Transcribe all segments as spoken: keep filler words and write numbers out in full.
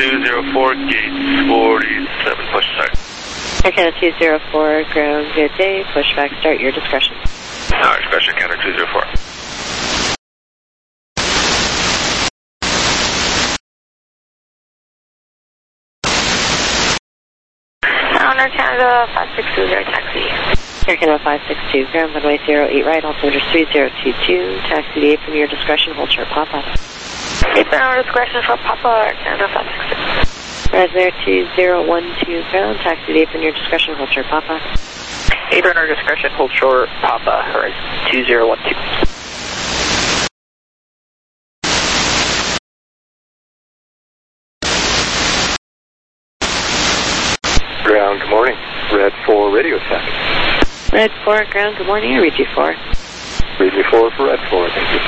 two zero four, gate forty-seven, push start. Air Canada two zero four, ground, good day, pushback start, your discretion. Our discretion, Canada two zero four. Air Canada five six two zero, taxi. Air Canada five six two, ground, runway zero eight right, altimeter three zero two two, taxi to eight from your discretion, hold short Papa. eight from our discretion for Papa, Air Canada five six two. Res there two zero one two, ground, taxi to eight from your discretion, hold short Papa. eight from our discretion, hold short Papa, Res two zero one two. Ground, good morning. Red four, radio traffic. Red four, ground, good morning. I read you four. Read me four for Red four, thank you.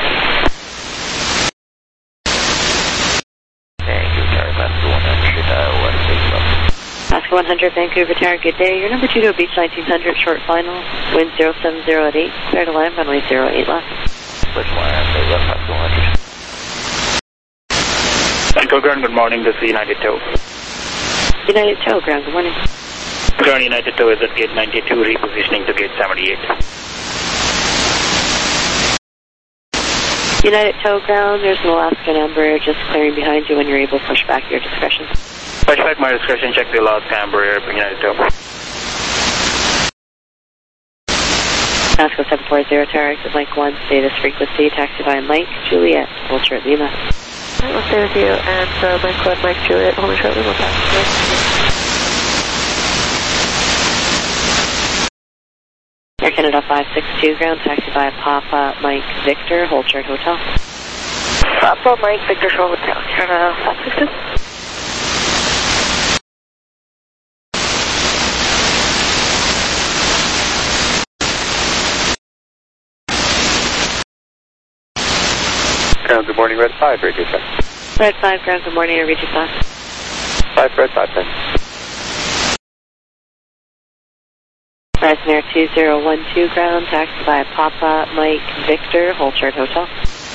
Thank you, sorry, Alaska one hundred, uh, one six one. Alaska one hundred, Vancouver Tower, good day. Your number two to Beach nineteen hundred, short final. Wind zero seven zero at eight, clear to land, runway zero eight left. Which one? Left, Alaska one hundred. Vancouver Ground, good morning. This is United Tow. United Tow, ground, good morning. Ground United Tow is at gate ninety-two, repositioning to gate seventy-eight. United Tow, ground, there's an Alaska number just clearing behind you when you're able to push back your discretion. Push back my discretion, check the Alaska Embraer, United Tow. Alaska seven four zero, tower, exit Mike one, status frequency, taxi by Mike, Juliet, hold short Lima. We'll stay with you, and uh, Mike one, Mike Juliet, hold short Lima, taxi. Air Canada five six two, ground, taxi by Papa Mike Victor, hold short hotel. Papa Mike Victor, hold hotel, Canada five six two. Ground, good morning, Red five, radio traffic. Red five, ground, good morning, I read you five. five, Red five, then. Horizon Air two zero one two, ground, taxi by Papa Mike Victor, hold short hotel.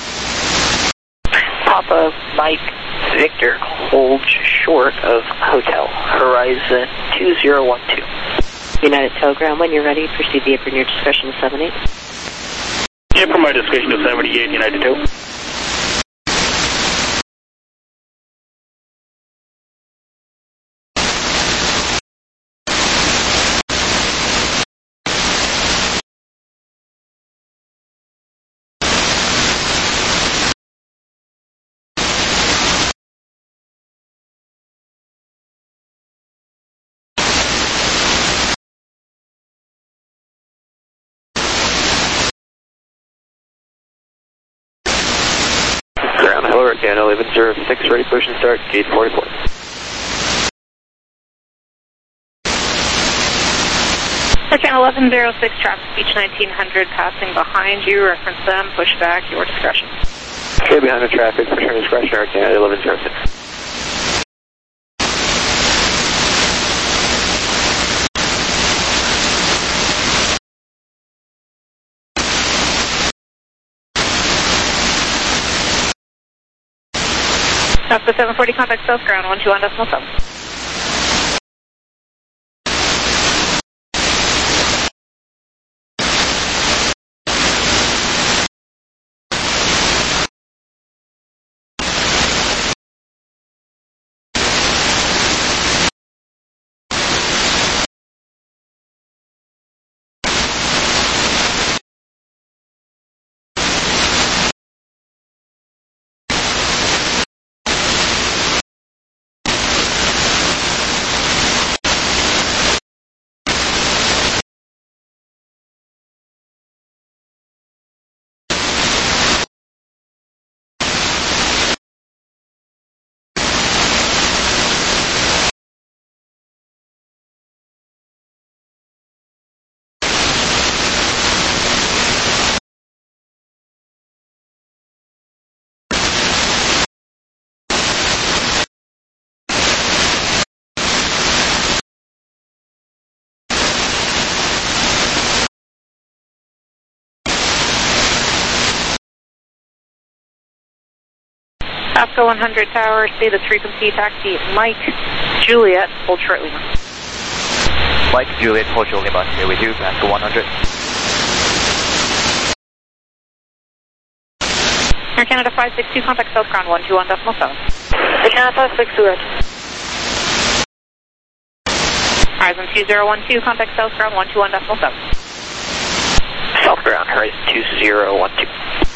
Papa Mike Victor, hold short of hotel, Horizon two zero one two. United Tow, ground, when you're ready, proceed the apron your discretion to seven eight. Yeah, from my discretion to seventy-eight, United Tow. Canada eleven zero six, ready push and start, gate forty-four. Again, eleven zero six, traffic, Beach nineteen hundred, passing behind you, reference them, push back, your discretion. Okay, behind the traffic, push your discretion, Air Canada eleven zero six. Alaska seven forty, contact south ground, one two one decimal seven. Pasco one hundred Tower, status frequency, taxi Mike Juliet, hold short Lima. Mike Juliet, hold short Lima, here with you, Pasco one hundred. Air Canada five six two, contact South Ground one two one decimal seven. Air Canada five six two, right. Horizon two zero one two, contact South Ground one two one decimal seven. South Ground, Horizon two zero one two.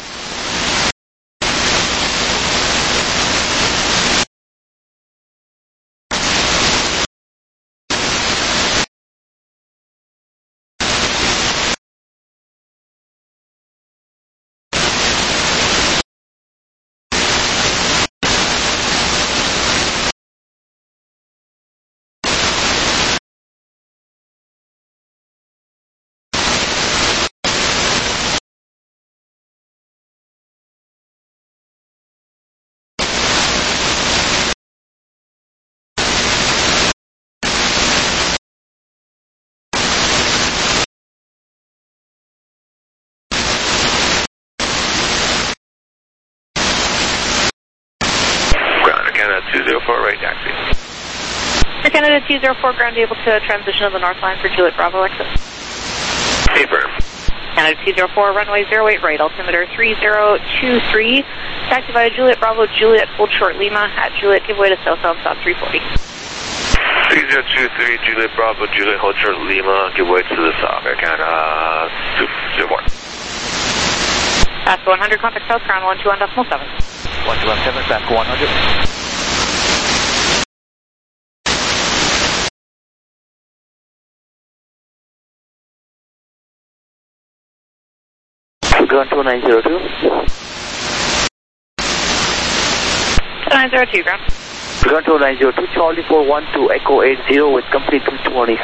two zero four, right taxi. Air Canada two zero four, ground able to transition to the north line for Juliet Bravo exit. Affirm. Canada two zero four, runway zero eight right, altimeter three zero two three. Taxi via Juliet Bravo, Juliet, hold short Lima, at Juliet, give way to southbound stop three forty. three zero two three, Juliet Bravo, Juliet, hold short Lima, give way to the south, Air Canada two zero four. Pasco one hundred, contact South Ground one two one decimal seven. one two one seven, Pasco one hundred. Ground two nine zero two. two nine zero two, ground. Ground two nine zero two, Charlie four one two, Echo eight zero with complete two twenty.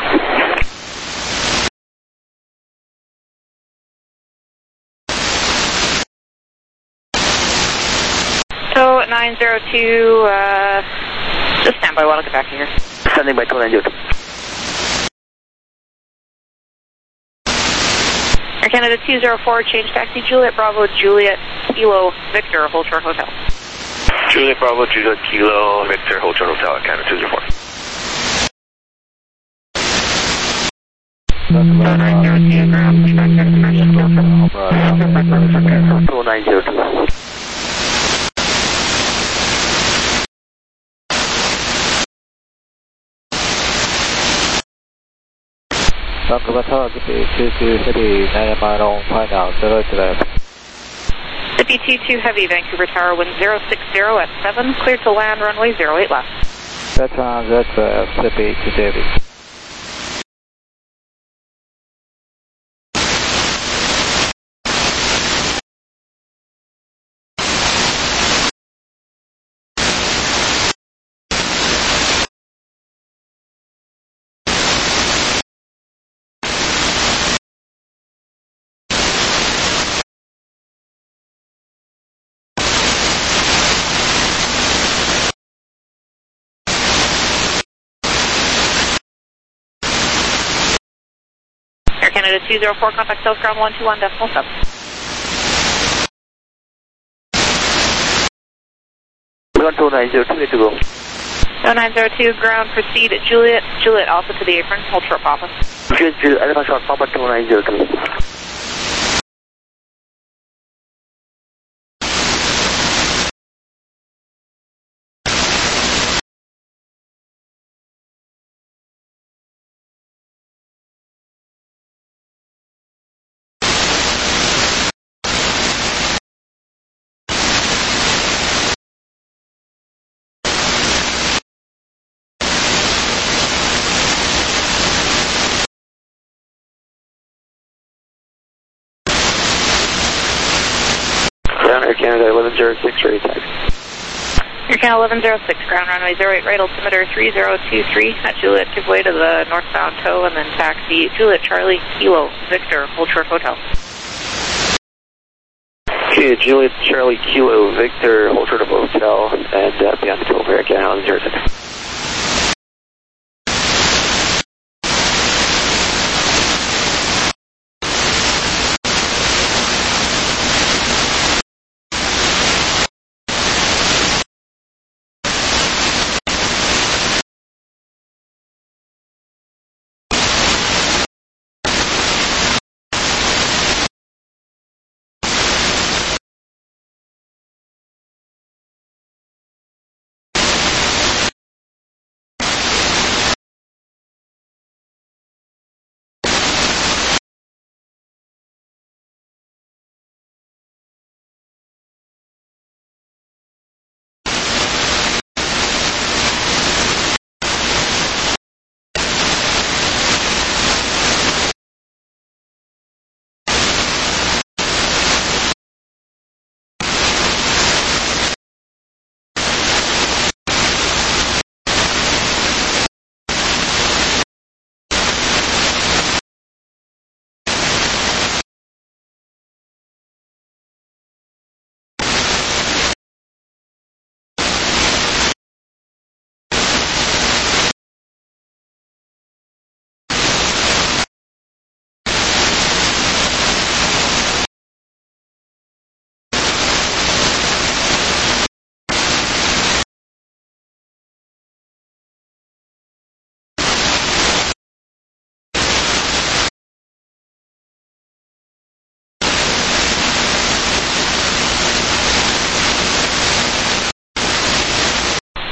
So nine zero two, uh, just stand by while I get back here. Standing by two nine zero two. Air Canada two zero four, change taxi, Juliet Bravo, Juliet, Kilo, Victor, hold short hotel. Juliet Bravo, Juliet Kilo, Victor, hold short hotel, Air Canada two zero four. two nine zero two. Vancouver Tower, Zippy two two Heavy, nine mile on final, zero to left. Zippy two two Heavy, Vancouver Tower, wind zero six zero at seven, clear to land, runway zero eight left. That's on, that's uh, Zippy two Heavy. Air Canada two zero four, contact South Ground one two one decimal seven. Ground two nine zero two, ready to go. No nine zero two, ground, proceed at Juliet, Juliet Alpha to the apron, hold short Papa. Juliet, Juliet, Alpha short Papa two nine zero two. Air Canada eleven zero six, ready taxi. Air Canada eleven zero six, ground runway zero eight right, altimeter three zero two three, at Juliet, give way to the northbound tow, and then taxi Juliet Charlie Kilo Victor, hold short hotel. Okay, Juliet Charlie Kilo Victor, hold short of hotel, and uh, beyond the tow, Air Canada eleven zero six.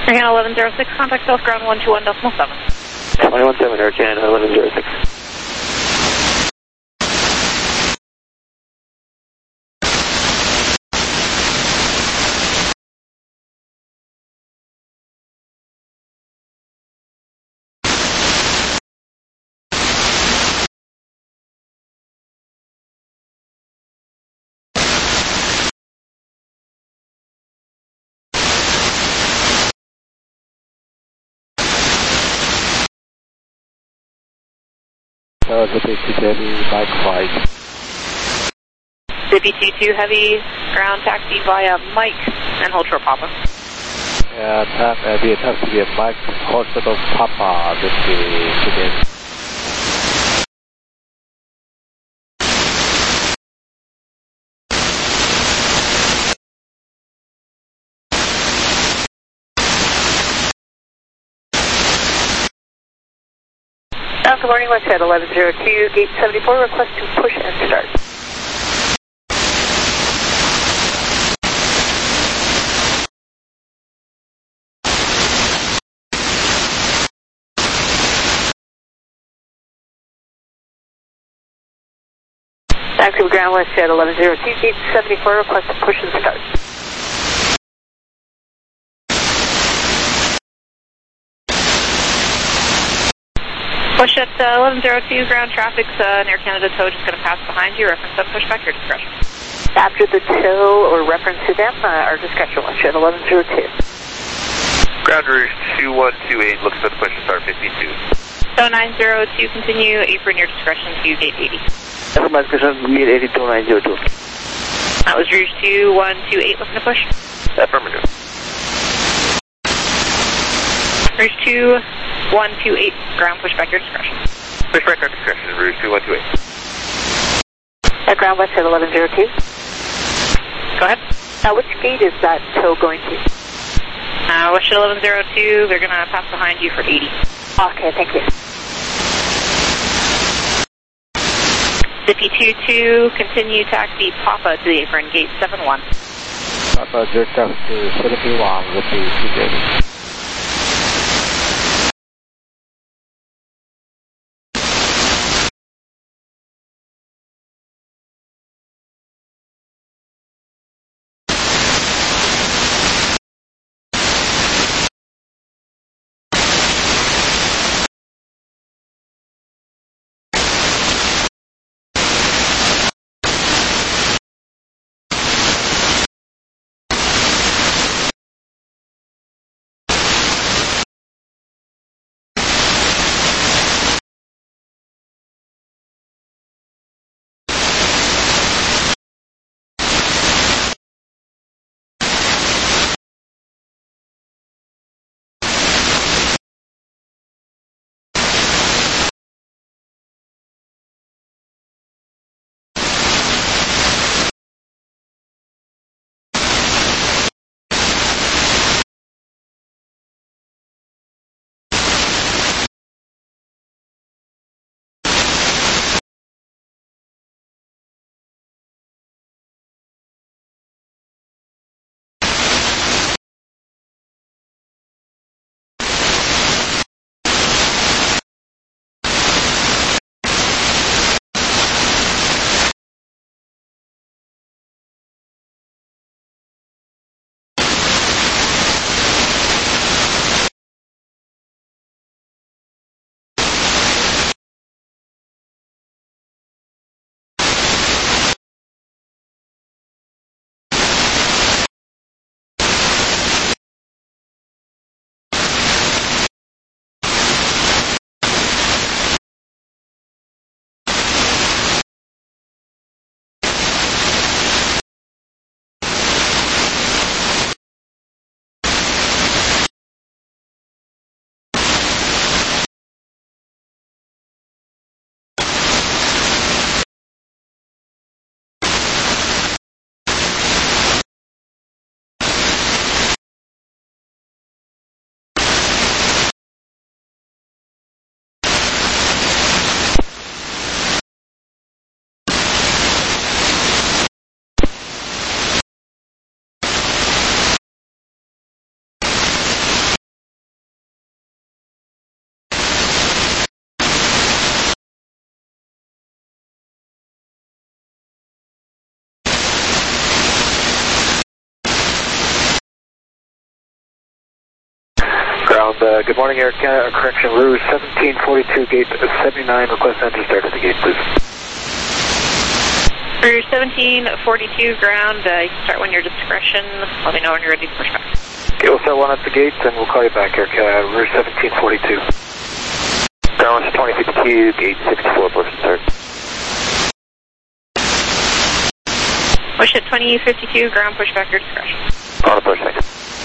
Air eleven zero six, contact South Ground one two one decimal seven. twenty-one seven, Air Canada eleven zero six. So Zippy two two Heavy, Mike five. Zippy two two Heavy, ground taxi via Mike and hold short Papa. And tap, uh, the taxi via Mike, hold short of Papa, Zippy two two Heavy. Uh, good morning, let's head eleven zero two, gate seventy-four, request to push and start. Taxi ground, let's head eleven zero two, gate seventy-four, request to push and start. Push at uh, eleven zero two, ground traffic's uh, an Air Canada tow just going to pass behind you. Reference up, push back, your discretion. After the tow or reference to them, uh, our discretion, let's head eleven zero two. Ground Rouge two one two eight, looks for the push to start fifty-two. So nine zero two, continue, apron your discretion to gate eighty. Affirmative, gate eighty-two nine zero two. That was Rouge two one two eight, looking to push. Affirmative. Rouge two one two eight, ground push back your discretion. Push back our discretion, Rouge two one two eight. At ground, let's head eleven zero two. Go ahead. Uh, which gate is that tow going to? Uh, West eleven zero two, they're going to pass behind you for eighty. Okay, thank you. Zippy two two, continue taxi Papa to the apron, gate seven one. Papa, direct to seventy-one, Zippy two two Heavy. Uh, good morning, Air Canada. Correction, Rouge seventeen forty-two, gate seventy-nine. Request entry start at the gate, please. Rouge seventeen forty-two, ground. Uh, you can start when your discretion. Let me know when you're ready to push back. Okay, we'll start one at the gate, and we'll call you back, Air Canada. Rouge seventeen forty-two. Ground twenty fifty-two, gate sixty-four, push and start. Push at twenty fifty-two, ground, push back your discretion. On a push, thanks.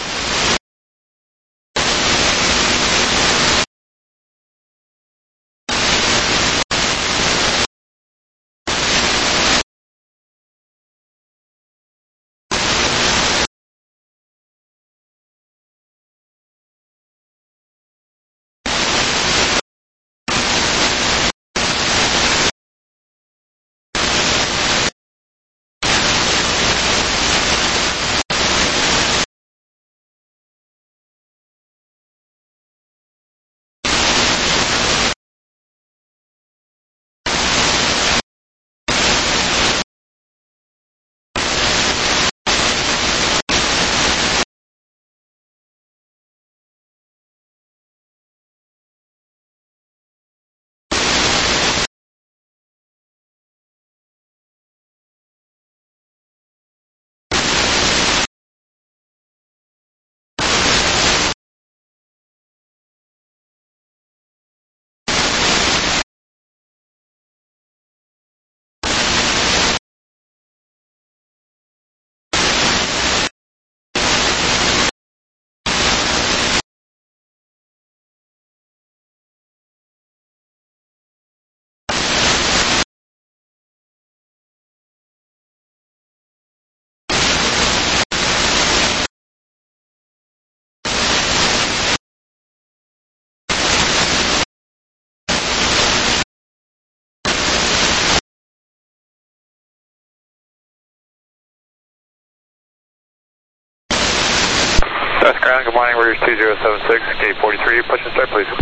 That's ground, good morning, Rouge two zero seven six, gate forty-three, push and start please.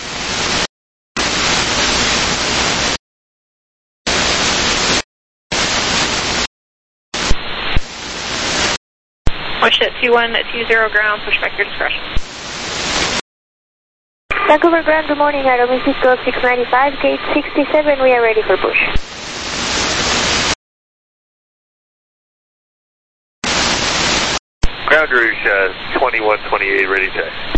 Push at two one two zero, ground, push back your discretion. Vancouver ground, good morning, Aeromexico six ninety-five, gate sixty-seven, we are ready for push. Ground Rouge uh, twenty-one twenty-eight, ready to taxi.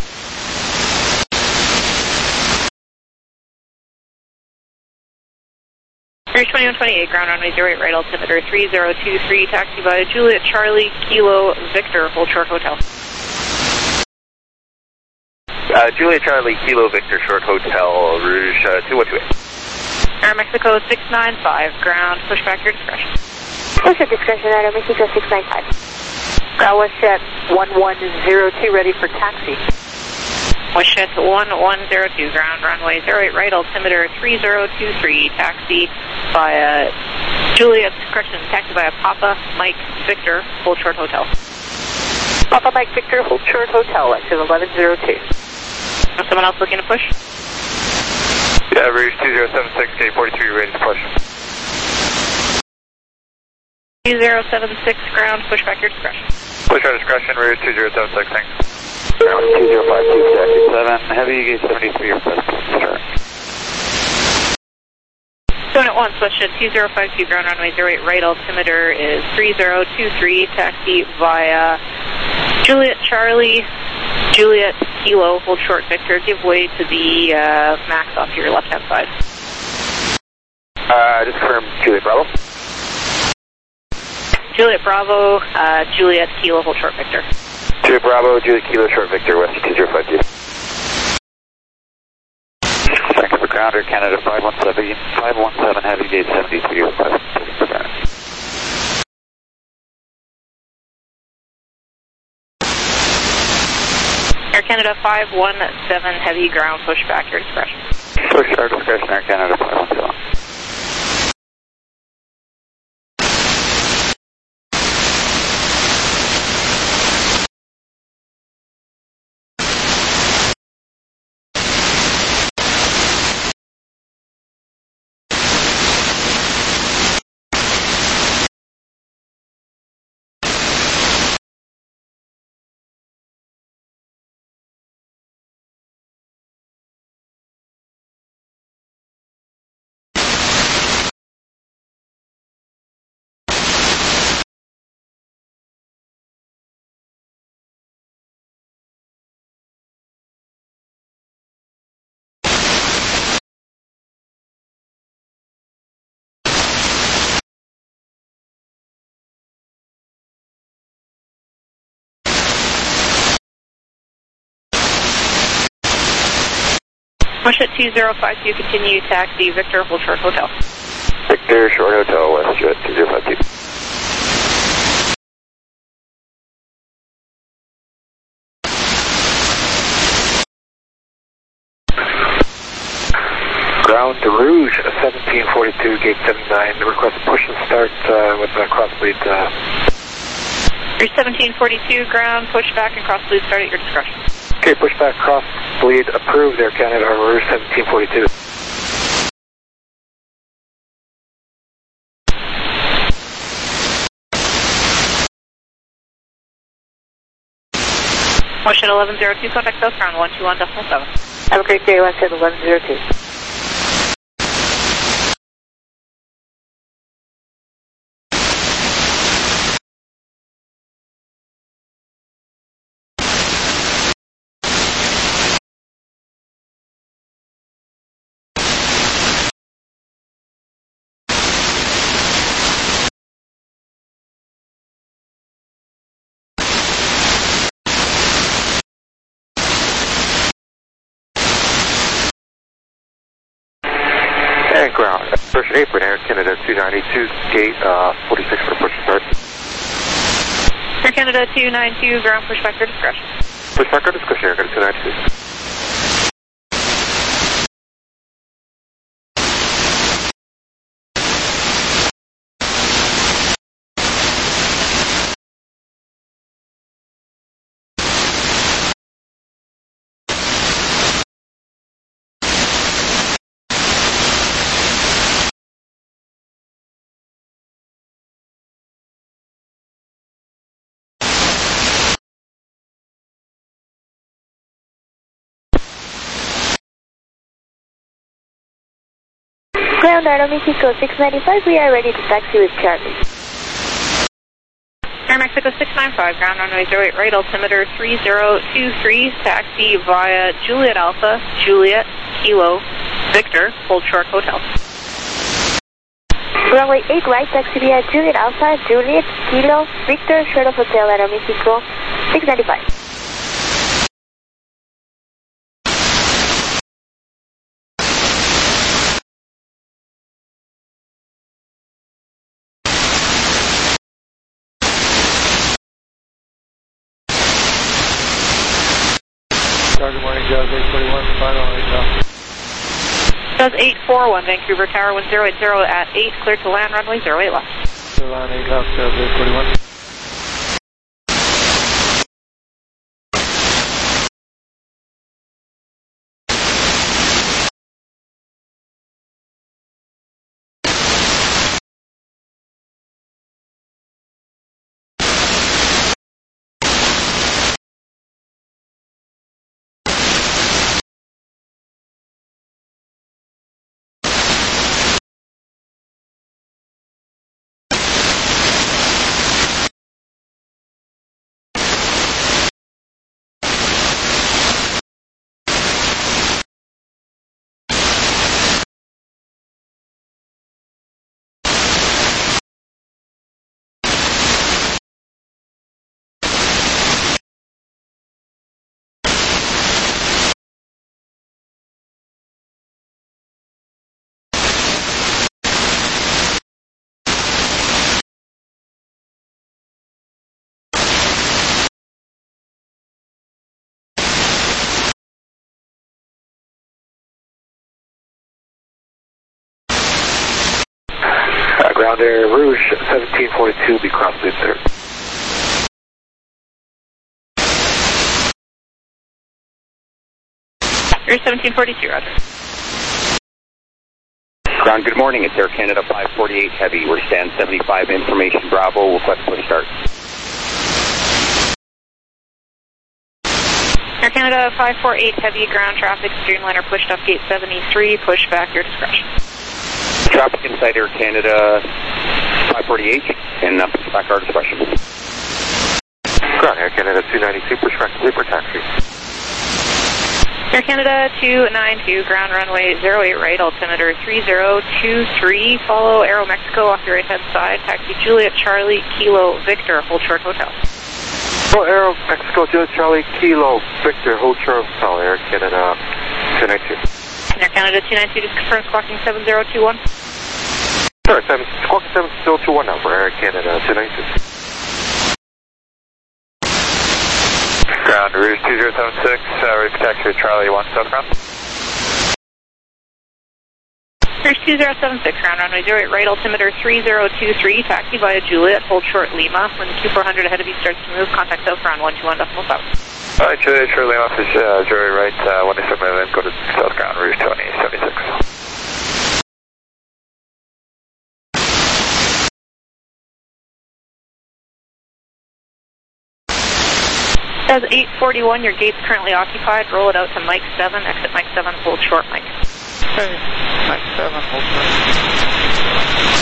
Rouge twenty-one twenty-eight, ground runway zero eight, right altimeter three zero two three, taxi by Juliet Charlie Kilo Victor, hold short hotel. Uh, Juliet Charlie Kilo Victor, short hotel, Rouge uh, two one two eight. Aeromexico six nine five, ground, push back your discretion. Push at discretion, Aeromexico six nine five. Ground WestJet one one zero two, ready for taxi. WestJet one one zero two, ground runway zero eight, right altimeter three zero two three, taxi via Juliet, correction, taxi via Papa Mike Victor, hold short hotel. Papa Mike Victor, hold short hotel, exit eleven zero two. Someone else looking to push? Yeah, Rouge two zero seven six, gate forty-three, ready to push. two zero seven six, ground, push back your discretion. Push our discretion, Rouge two zero seven six, thanks. Ground two zero five two, taxi seven, heavy, gate seventy-three, request start. Going at once, WestJet two zero five two, ground runway zero eight, right altimeter is three zero two three, taxi via Juliet Charlie, Juliet Kilo, hold short Victor, give way to the uh, max off your left-hand side. Uh, just confirm Juliet Bravo. Juliet Bravo, uh, Juliet Kilo, hold short Victor. Juliet Bravo, Juliet Kilo, short Victor, West two zero five two. Thanks for ground, Air Canada five one seven, five one seven, heavy, gate seventy-three, request for ground. Air Canada five one seven, heavy, ground, push back your discretion. Push our discretion, Air Canada five one seven. Westjet two zero five two, continue taxi Victor, hold short hotel. Victor, short hotel, Westjet two zero five two. Ground to Rouge, seventeen forty-two, gate seventy-nine. Request push and start uh, with the crossbleed. Uh... Rouge seventeen forty-two, ground, push back and crossbleed start at your discretion. Okay, push back, crossbleed approved, Air Canada, Rouge seventeen forty-two. Westjet eleven zero two, contact South ground one two one decimal seven. Have a great day, Westjet eleven zero two. And ground, approach apron, Air Canada two ninety-two, gate uh, forty-six for the push and start. Air Canada two ninety-two, ground, push back your discretion. Push back our discretion, Air Canada two ninety-two. Ground Aeromexico six ninety-five, we are ready to taxi with Charlie. Aeromexico six ninety-five, ground runway zero eight right, altimeter three zero two three, taxi via Juliet Alpha, Juliet, Kilo, Victor, hold short hotel. Runway eight right, taxi via Juliet Alpha, Juliet, Kilo, Victor, short of hotel Aeromexico six ninety-five. Good morning, Jazz eight forty-one, final eight now. Jazz eight forty-one, Vancouver Tower one zero eight zero at eight, clear to land, runway zero eight left. Clear line eight left, Jazz eight forty-one. Uh, ground Air Rouge seventeen forty-two, be crossbleed, sir. Air seventeen forty-two, roger. Ground, good morning. It's Air Canada five forty-eight Heavy. We're stand seventy-five, information Bravo. Request push start. Air Canada five forty-eight Heavy, ground traffic, Streamliner pushed up gate seventy-three, push back your discretion. Traffic inside Air Canada five forty-eight and uh, push back our discretion. Ground Air Canada two ninety-two, push back to Leaper taxi. Air Canada two ninety-two, ground runway zero eight right, altimeter three zero two three, follow Aeromexico off your right hand side, taxi Juliet Charlie Kilo Victor, hold short hotel. Oh, Aeromexico Juliet Charlie Kilo Victor, hold short hotel, Air Canada two ninety-two. Air Canada two nine two, just confirm squawking seven zero two one. Sure, seven, squawking seven zero two one now for Air Canada two nine two. Ground, Rouge two zero seven six, uh, Rouge taxi Charlie one, southbound. Rouge two zero seven six, ground runway zero eight right, altimeter three zero two three, taxi via Juliet, hold short Lima. When Q four hundred ahead of you starts to move, contact south ground one two one decimal seven. Alright, Juliet, Charlie Lima, is uh, zero eight right, uh, one seven then go to south ground, Rouge twenty seventy-six. Says eight forty-one, your gate's currently occupied. Roll it out to Mike seven, exit Mike seven, hold short Mike. Okay, Mike seven, hold short.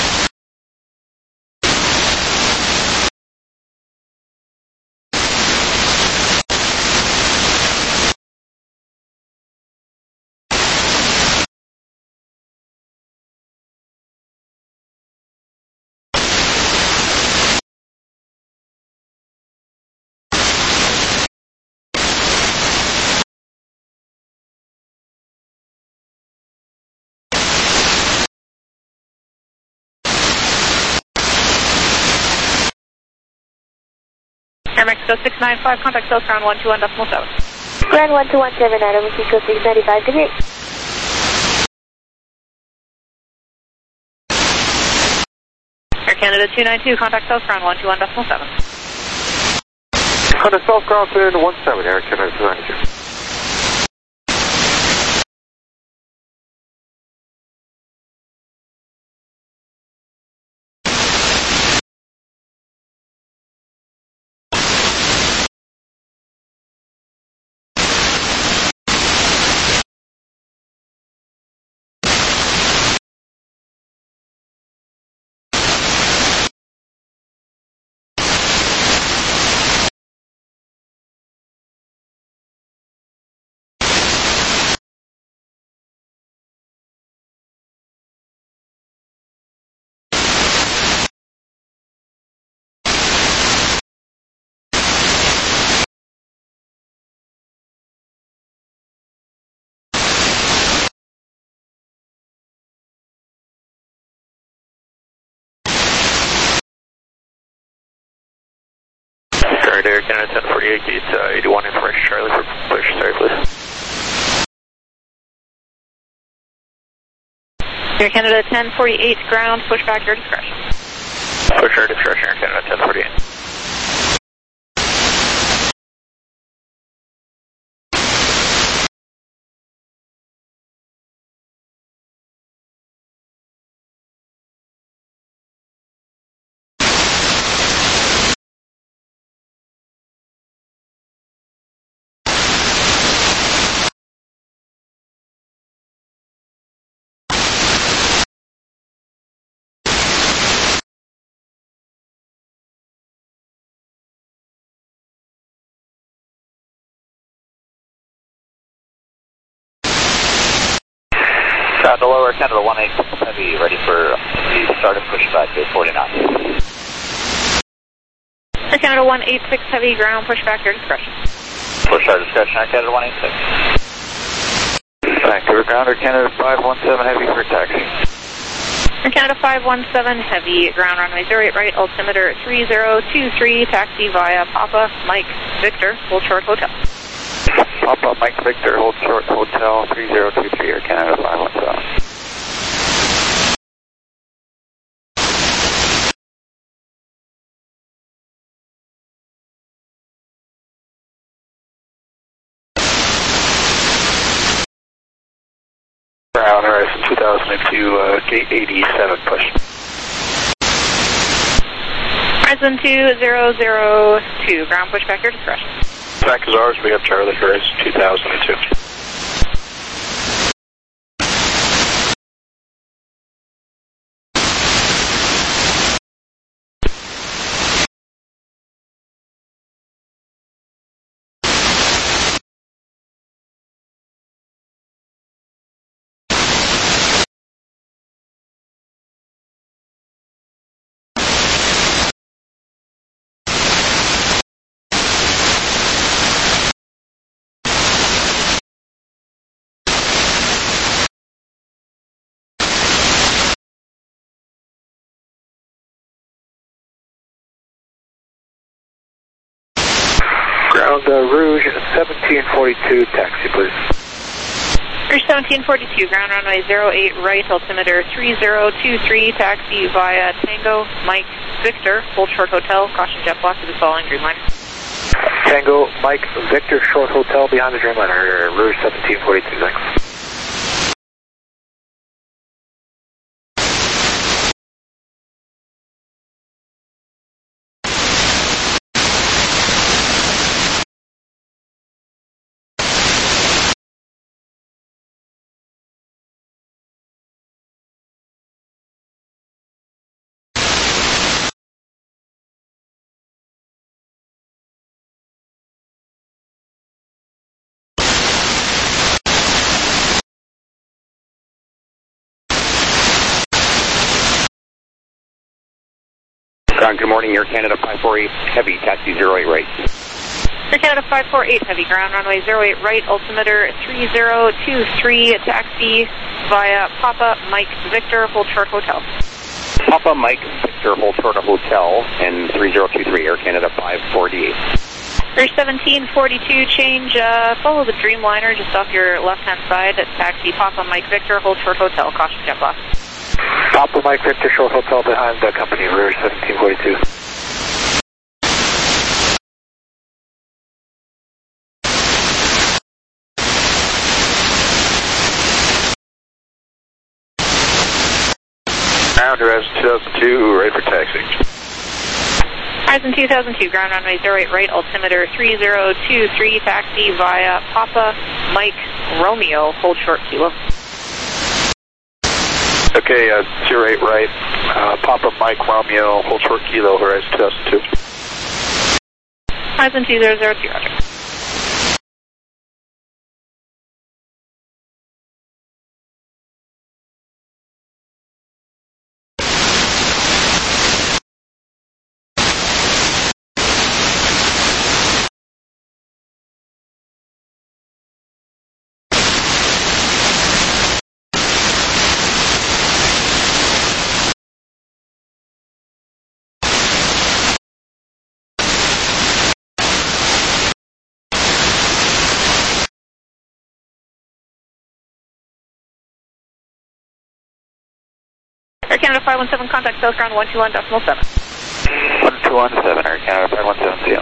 Air Mexico six nine five, contact south ground one two one decimal seven. Ground one two one seven, Aeromexico six ninety-five, good day. Air Canada two nine two, contact south ground one two one decimal seven. Contact south ground one seven, Air Canada two nine two. Air Canada ten forty-eight, gate uh, eighty-one information, Charlie for push, sorry please. Air Canada ten forty-eight, ground, push back your discretion. Push your discretion, Air Canada ten forty-eight. Uh, the lower Canada one eight six heavy, ready for the start of pushback to forty-nine. Air Canada one eight six heavy, ground, push back your discretion. Push our discretion, Air Canada one eight six. Vancouver ground, Air Canada five one seven heavy for taxi. Air Canada five one seven heavy, ground runway zero eight right, altimeter three zero two three, taxi via Papa Mike Victor, hold short hotel. Papa Mike Victor, hold short hotel three zero two three, Air Canada five one seven. Ground, Horizon two thousand two, uh, gate eighty-seven, push. Horizon two zero zero two, ground, push back your discretion. Back is ours, we have Charlie Horizon two thousand two. ground, uh, Rouge seventeen forty-two, taxi please. Rouge seventeen forty-two, ground runway zero eight right, altimeter three zero two three, taxi via Tango, Mike, Victor, hold short hotel, caution jet block to the following Dreamliner. Tango, Mike, Victor, short hotel behind the Dreamliner, Rouge seventeen forty-two, thanks. Ground, good morning, Air Canada five four eight, heavy, taxi zero eight right. Air Canada five four eight, heavy, ground runway zero eight right, altimeter three zero two three, taxi via Papa, Mike, Victor, hold short hotel. Papa, Mike, Victor, hold short hotel, and three zero two three, Air Canada five forty-eight. Rouge seventeen forty-two, change, uh, follow the Dreamliner just off your left-hand side, taxi Papa, Mike, Victor, hold short hotel, caution jet block. Papa, Mike, Victor, short hotel behind the company, Rouge seventeen forty-two. Ground, Horizon two thousand two, ready for taxi. Horizon two thousand two, ground runway zero eight right, altimeter three zero two three, taxi via Papa, Mike, Romeo, hold short kilo. Okay, uh, zero eight right, uh, Papa, Mike, Romeo, hold short kilo, Horizon two thousand two. Horizon two zero zero two, roger. Air Canada five one seven, contact South Ground one two one decimal seven. one two one seven, Air Canada five one seven, see you.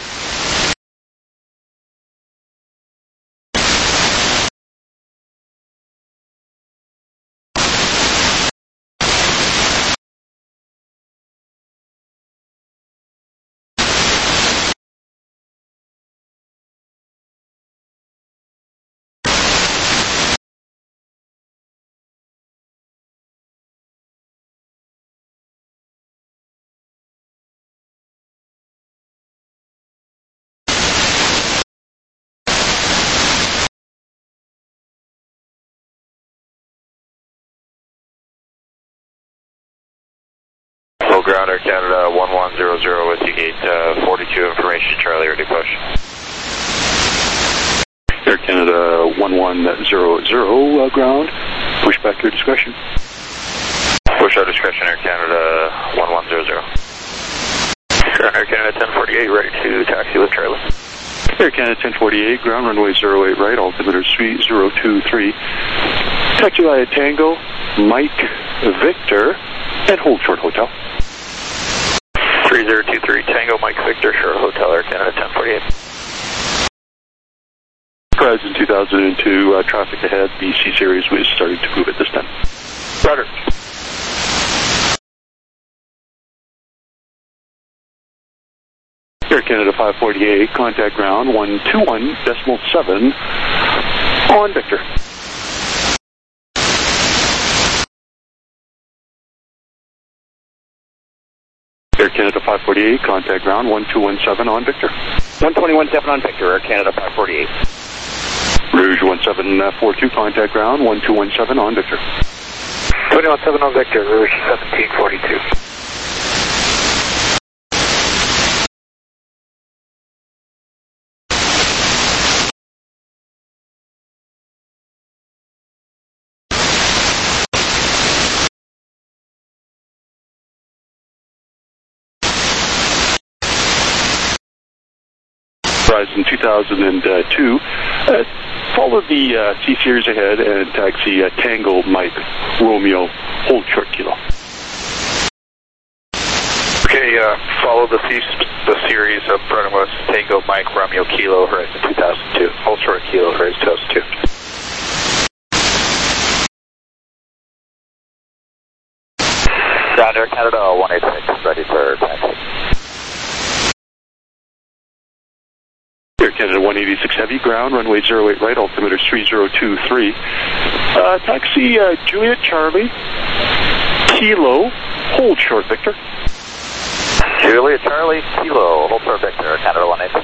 Low ground, Air Canada one one zero zero with you, gate uh, forty-two, information, Charlie, ready push. Air Canada one one zero zero, uh, ground, push back your discretion. Push out discretion, Air Canada one one zero zero. Ground, Air Canada ten forty-eight, ready to taxi with Charlie. Air Canada ten forty-eight, ground runway zero eight right, altimeter three zero two three. Taxi via Tango, Mike, Victor, and hold short hotel. three zero two three, Tango, Mike, Victor, short hotel, Air Canada ten forty-eight. Horizon two thousand two, uh, traffic ahead, the C series was starting to move at this time. Roger. Air Canada five forty-eight, contact ground one two one decimal seven on Victor. Air Canada five forty-eight, contact ground one two one seven on Victor. one twenty-one seven on Victor, Air Canada five forty-eight. Rouge one seven four two, contact ground one two one seven on Victor. twenty-one seven on Victor, Rouge seventeen forty-two. Verizon two thousand two. Uh, follow the uh, C-Series ahead and taxi uh, Tango Mike Romeo hold short kilo. Okay, uh, follow the C the series up front of us, Tango Mike Romeo Kilo, Horizon two thousand two. Hold short kilo, Horizon two thousand two. Ground Air Canada one eighty-six, ready for taxi. Air Canada one eighty-six Heavy, ground, runway zero eight right, altimeter three zero two three. Uh, taxi uh, Juliet Charlie, Kilo, hold short Victor. Juliet Charlie, Kilo, hold short Victor, Canada one eighty-six.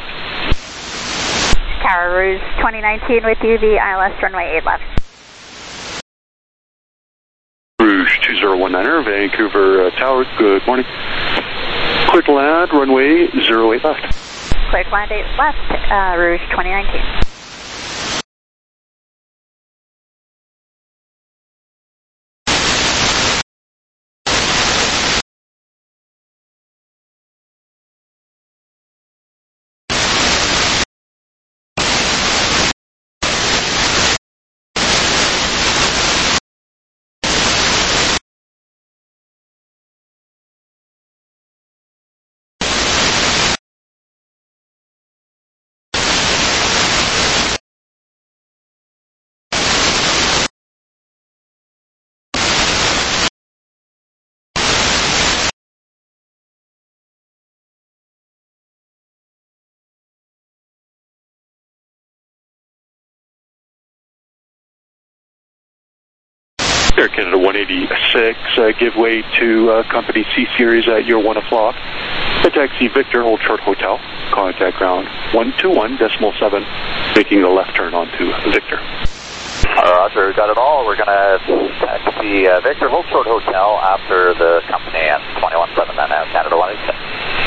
Tower Rouge twenty nineteen with you, the I L S runway eight left. Rouge two zero one niner, Vancouver uh, Tower, good morning. Clear to land, runway zero eight left. Clear to land eight left, uh, Rouge twenty nineteen. Air Canada one eighty-six, uh, give way to uh, company C-Series at your one o'clock. The taxi Victor, hold short hotel, contact ground one two one decimal seven, making a left turn onto Victor. Uh, Roger, got it all. We're going to taxi uh, Victor, hold short hotel after the company and twenty-one seven then Air Canada one eighty-six.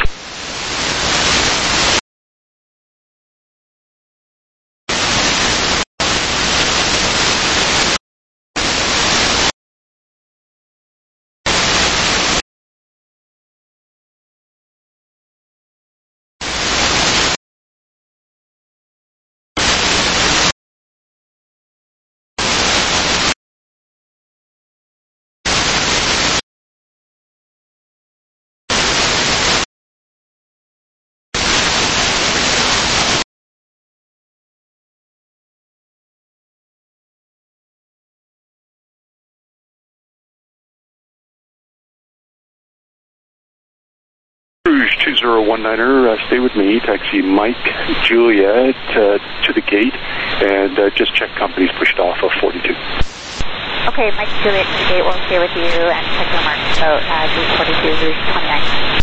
Rouge two zero one niner, uh, stay with me, taxi Mike Juliet uh, to the gate, and uh, just check company's pushed off of forty-two. Okay, Mike Juliet to the gate, we'll stay with you and check your marks about uh, G forty-two, Rouge twenty-nine.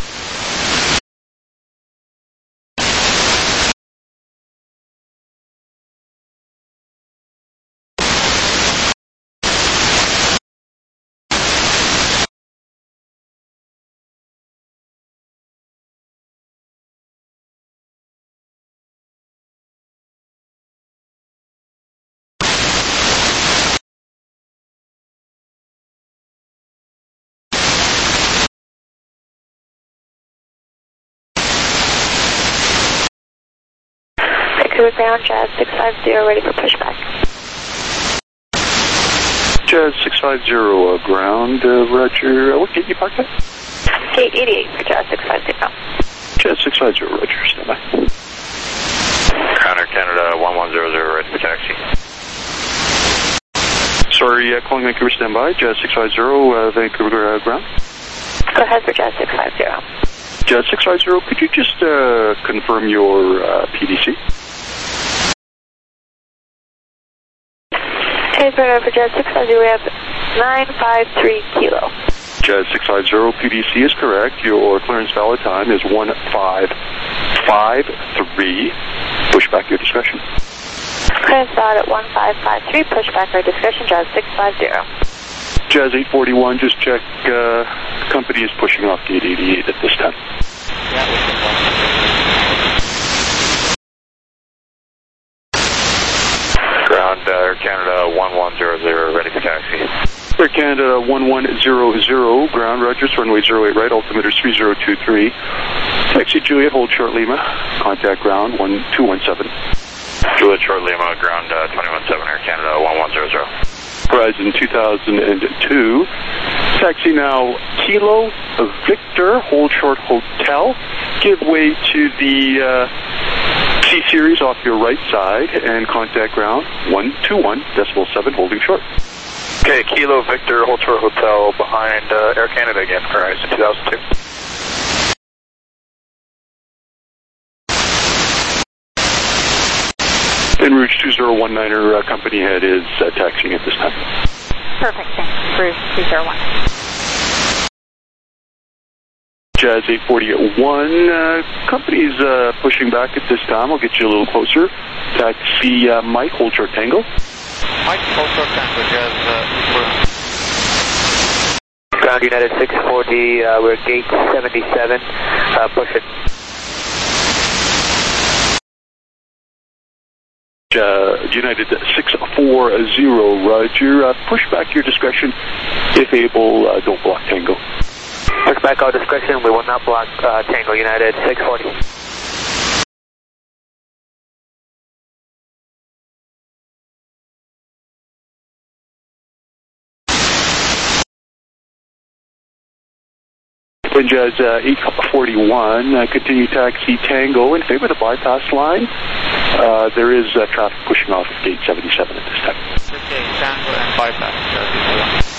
Vancouver ground, Jazz six five zero, ready for pushback. Jazz six five zero, uh, ground, uh, Roger. Uh, what gate you parked at? Gate eighty-eight for Jazz six five zero. Jazz six five zero, Roger, stand by. Ground Air Canada one one zero zero, ready for taxi. Sorry, uh, calling Vancouver, stand by. Jazz six five zero, uh, Vancouver uh, ground. Go ahead for Jazz six five zero. Jazz six five zero, could you just uh, confirm your uh, P D C? Okay, for Jazz six five zero, we have nine five three kilo. Jazz six five zero, P D C is correct. Your clearance valid time is one five five three. Pushback your discretion. Clearance valid at one five five three, pushback our discretion, Jazz six five zero. Jazz eight forty-one, just check, uh, company is pushing off gate eighty-eight at this time. Ground uh, Air Canada one one zero zero, ready for taxi. Air Canada Canada one one zero zero, ground, Rogers, runway zero eight right, altimeter three zero two three. Taxi Juliet, hold short Lima, contact ground one two one seven. Juliet Short Lima, ground uh, twenty-one seven, Air Canada one one zero zero. Horizon two thousand two. Taxi now Kilo Victor, hold short Hotel. Give way to the uh, C-Series off your right side and contact ground one two one decimal seven, holding short. Okay, Kilo Victor, hold short Hotel behind uh, Air Canada again, Horizon two thousand two. En route two zero one niner uh, company head is uh, taxiing at this time. Perfect, thanks. Bruce two zero one. Jazz eight forty-one, uh, company's uh, pushing back at this time. I'll get you a little closer. Taxi uh, Mike, hold short Tango. Mike, hold short Tango, Jazz uh, Ground United six forty, uh, we're gate seventy-seven, uh, push it. Uh, United six four zero, Roger. Uh, push back your discretion. If able, uh, don't block Tango. Push back our discretion. We will not block uh, Tango United six forty. Wind Jazz uh, eight forty-one, uh, continue taxi Tango in favor of the bypass line. Uh, there is uh, traffic pushing off of gate seventy-seven at this time. Okay, Tango and bypass.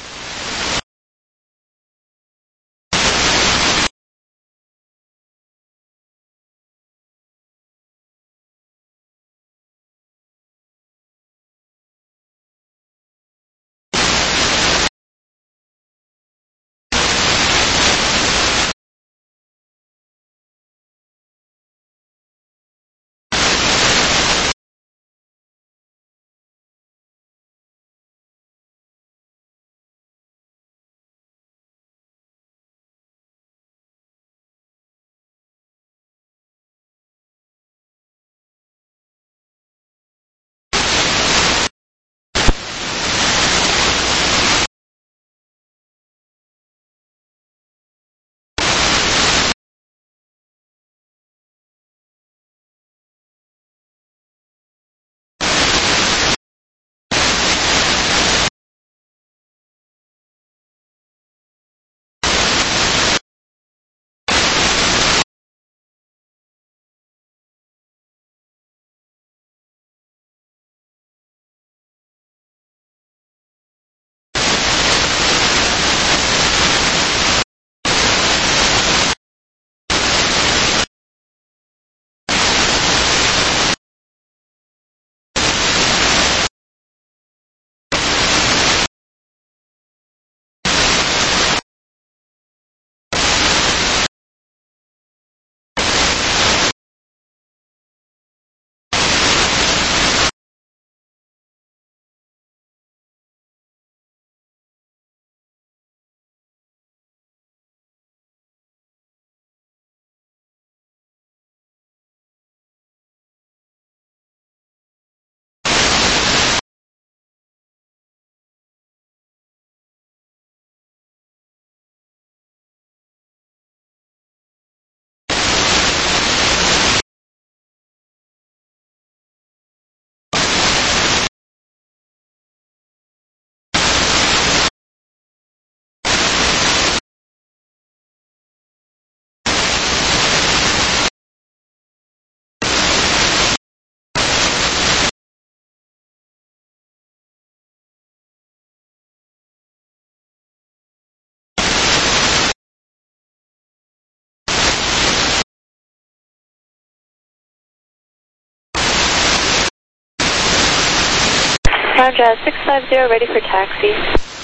Ground Jazz six five zero, ready for taxi.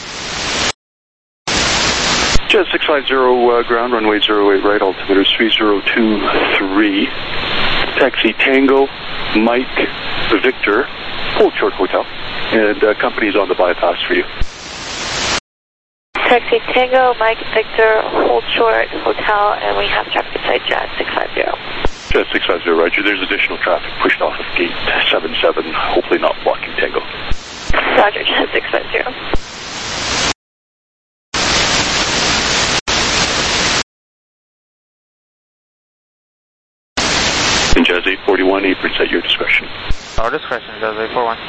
Jazz six five zero, uh, ground, runway zero eight right, altimeter three zero two three. Taxi Tango, Mike, Victor, hold short Hotel, and uh, company's on the bypass for you. Taxi Tango, Mike, Victor, hold short Hotel, and we have traffic inside Jazz six five zero. Jazz six five zero, Roger. There's additional traffic pushed off of gate seventy-seven, hopefully not blocking Tango. Roger, Jazz six five zero. Jazz eight forty-one, aprons at your discretion. Our discretion, Jazz eight forty-one.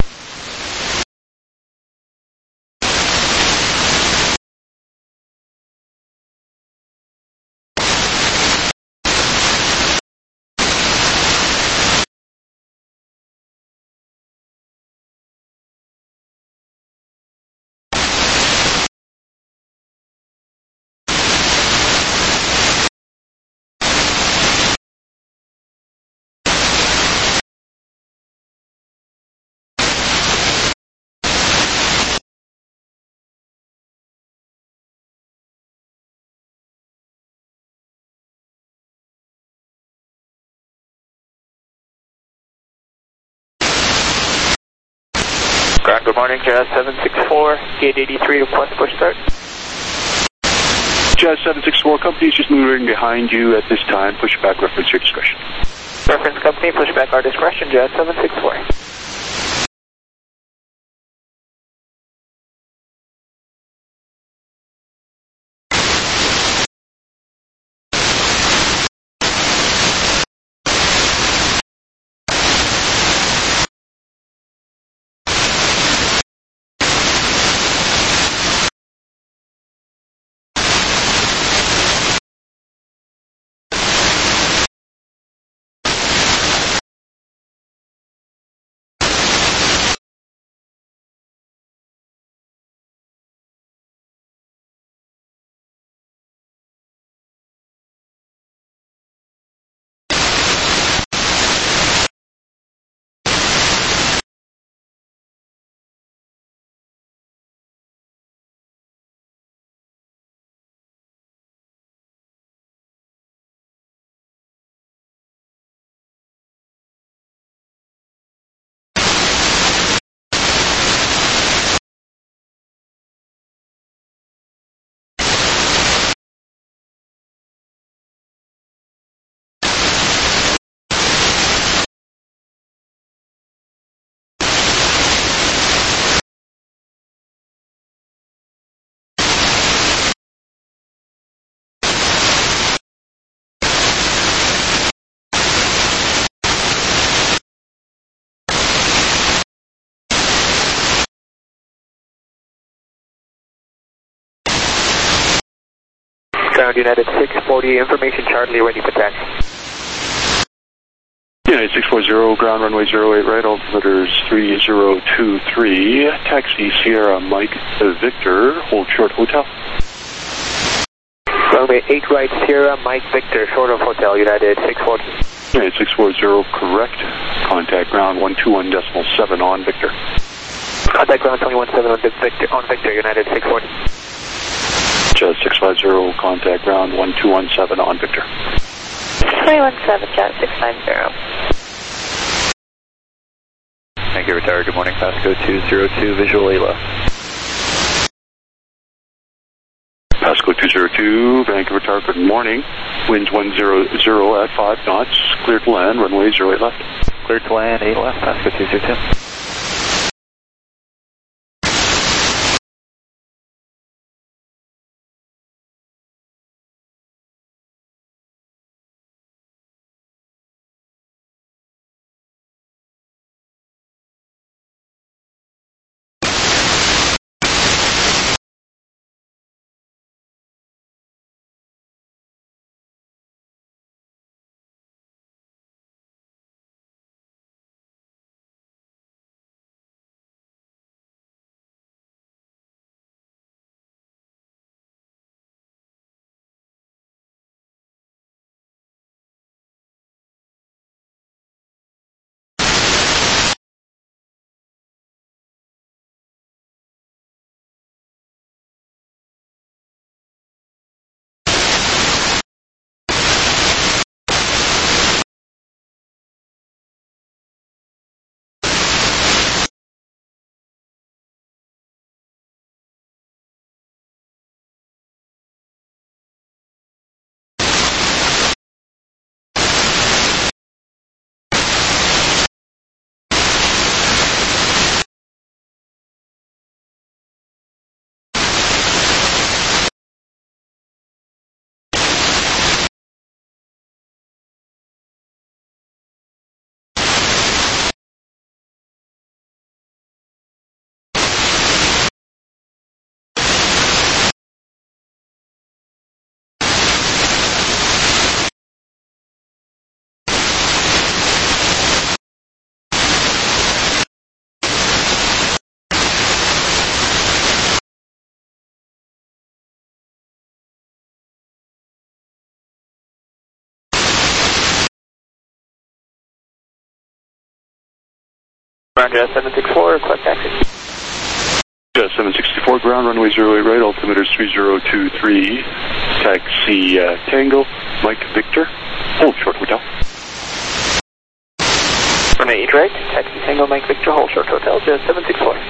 Ground, good morning, Jazz seven six four, gate eighty-three, request push start. Jazz seven six four, company is just moving behind you at this time. Push back, reference your discretion. Reference company, push back our discretion, Jazz seven six four. Ground United six forty, information Charlie, ready for taxi. United six forty, ground runway zero eight right, altimeters three zero two three, taxi Sierra Mike Victor, hold short hotel. Runway eight right, Sierra Mike Victor, short of hotel, United six forty. United six forty, correct, contact ground one two one decimal seven on Victor. Contact ground twenty-one seven on Victor, on Victor, United six forty. Jazz six five zero, contact ground one two one seven on Victor. twenty-one seven, Jazz six five zero. Thank you, retired. Good morning, Pasco two zero two, visual Ayla. Pasco two zero two, Vancouver Tower, good morning. Winds one zero zero at five knots, clear to land, runway zero eight left. Clear to land, eight left, Pasco two zero two. Roger, seven six four, request taxi. Jet seven sixty-four, ground runway zero eight right, altimeter is three zero two three, taxi uh, Tango, Mike Victor, hold short hotel. Runway eight right, taxi Tango, Mike Victor, hold short hotel, Jet seven six four.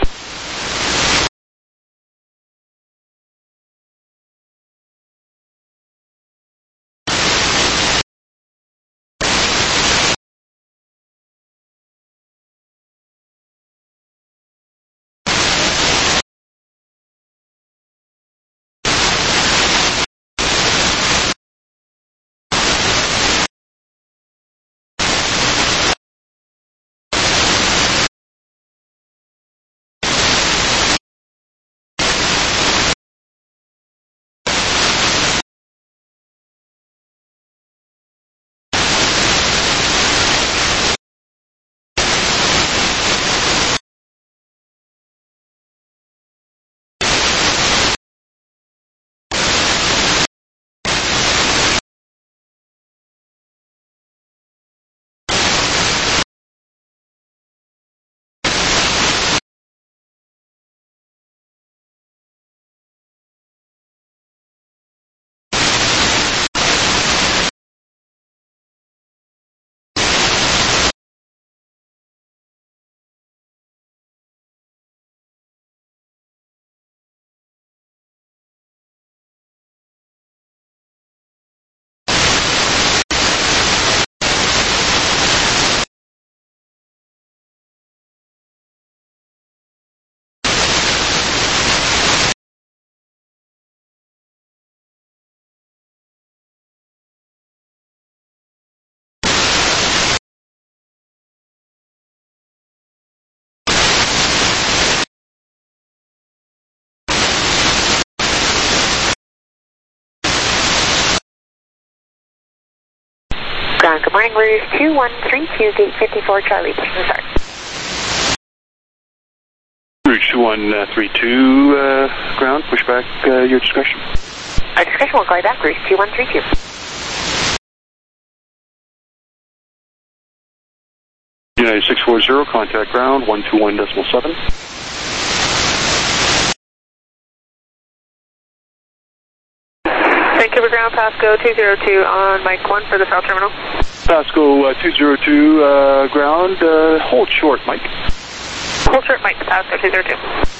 Ground, good morning, Rouge two one three two, gate fifty-four, Charlie, push the start. Rouge two one three two, uh, ground, push back, uh, your discretion. Our discretion will call you back, Rouge two one three two. United six four zero, contact ground, one two one decimal seven. Vancouver ground, Pasco two zero two on Mike one for the South Terminal. Pasco uh, two zero two, uh, ground, uh, hold short, Mike. Hold short, Mike, Pasco two zero two.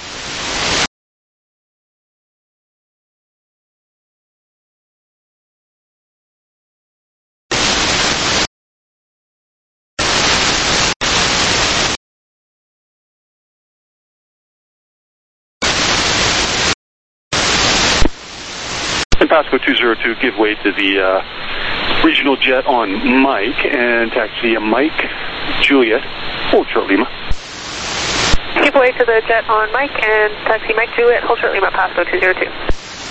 And Pasco two zero two, give way to the uh, regional jet on Mike and taxi Mike Juliet, hold short Lima. Give way to the jet on Mike and taxi Mike Juliet, hold short Lima, Pasco two zero two.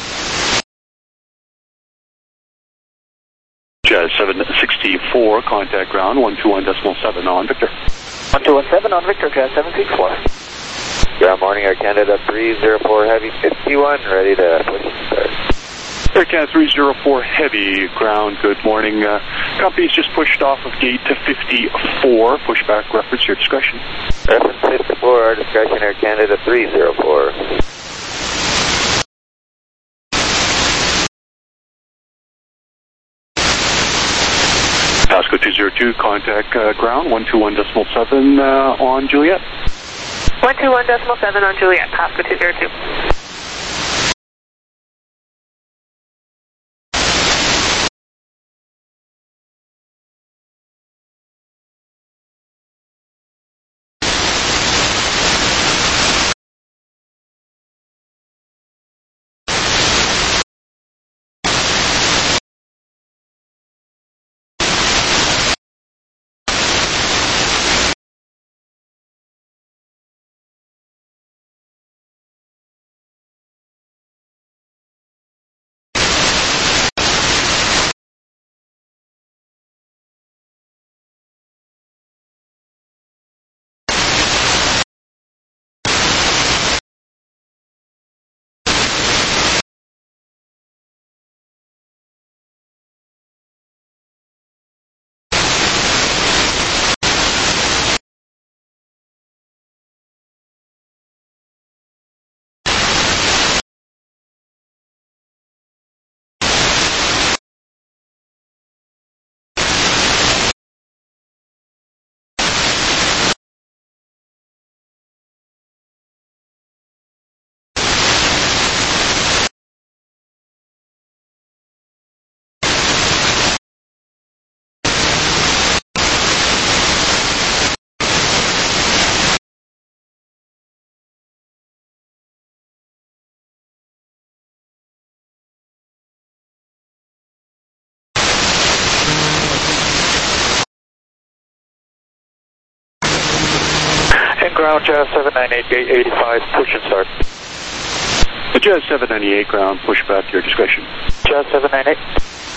Jet seven sixty-four, contact ground, one two one decimal seven on Victor. one two one seven on Victor, Jet seven sixty-four. Good morning, Air Canada three zero four Heavy fifty-one, ready to push and start. Air Canada three zero four Heavy, ground, good morning. Uh, company's just pushed off of gate to fifty-four, pushback reference, your discretion. Reference fifty-four, our discretion, Air Canada three zero four. Pasco two zero two, contact uh, ground, one two one decimal seven uh, on Juliet. one two one decimal seven on Juliet, Pasco two zero two. Ground Jazz seven nine eight, gate eighty-five, push and start. Jazz seven ninety-eight ground, push back to your discretion. Jazz seven nine eight.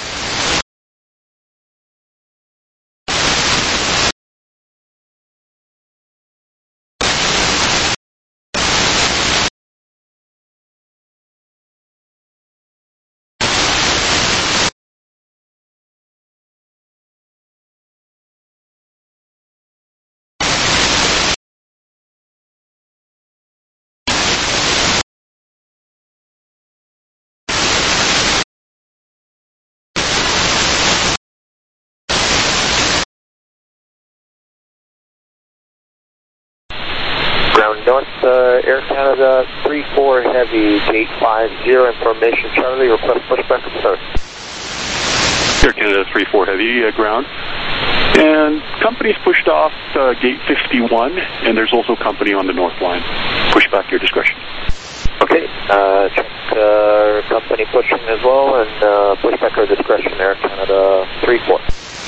Ground North, uh, Air Canada three four Heavy, gate five zero, information Charlie, request pushback and start. Air Canada three four Heavy, uh, ground. And company's pushed off uh, gate fifty-one, and there's also company on the north line. Push back your discretion. Okay, uh, check uh, company pushing as well, and uh, push back our discretion, Air Canada three four.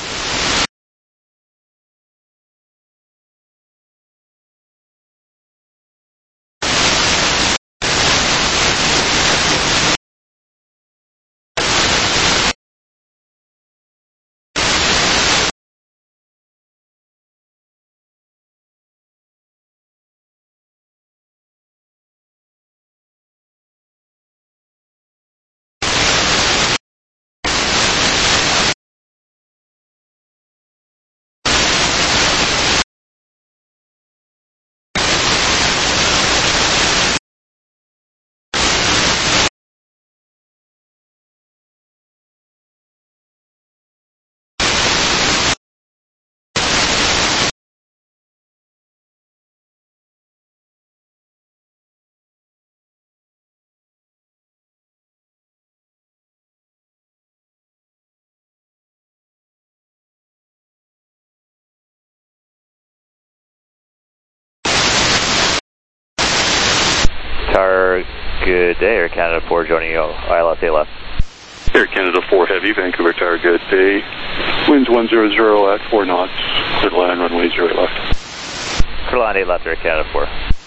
Tower, good day, Air Canada four joining you, I L S A left. Air Canada four Heavy, Vancouver Tower, good day. Winds one zero zero at four knots, clear to land, runway zero eight left. Clear to land eight left, Air Canada four.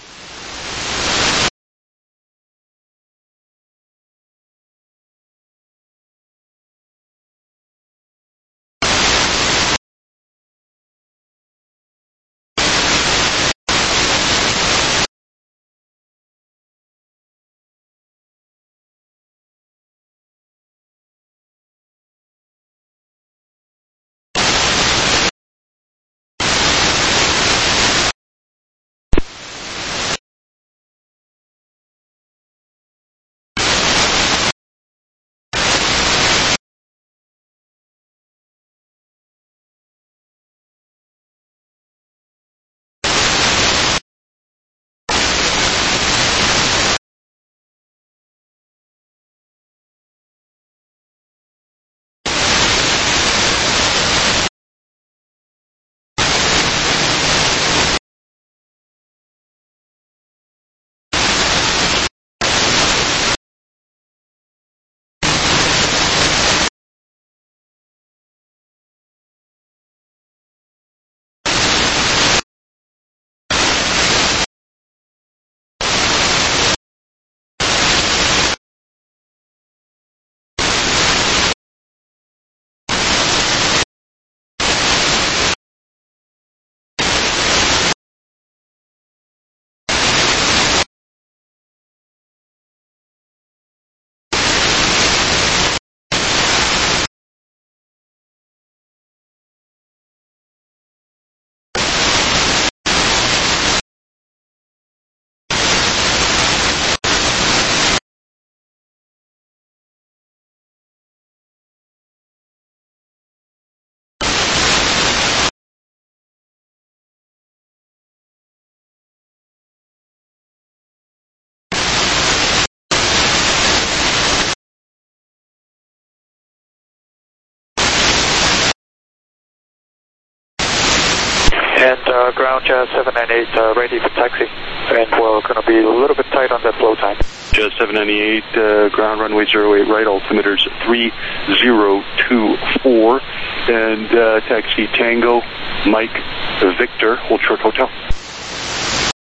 And uh, ground Jazz seven nine eight, uh, ready for taxi. And we're going to be a little bit tight on that flow time. Jazz seven ninety-eight, uh, ground runway zero eight right, altimeters three zero two four, and uh, taxi Tango, Mike, Victor, hold short hotel.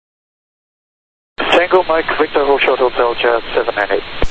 Tango Mike, Victor Hold Short Hotel, Jet seven nine eight.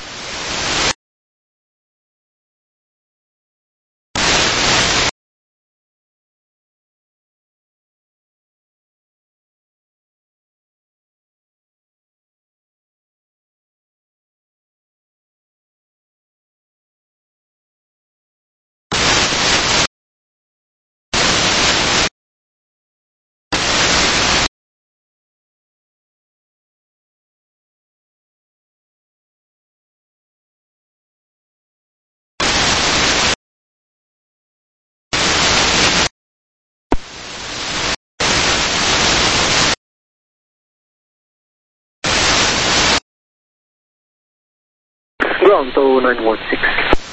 Ground to nine one six.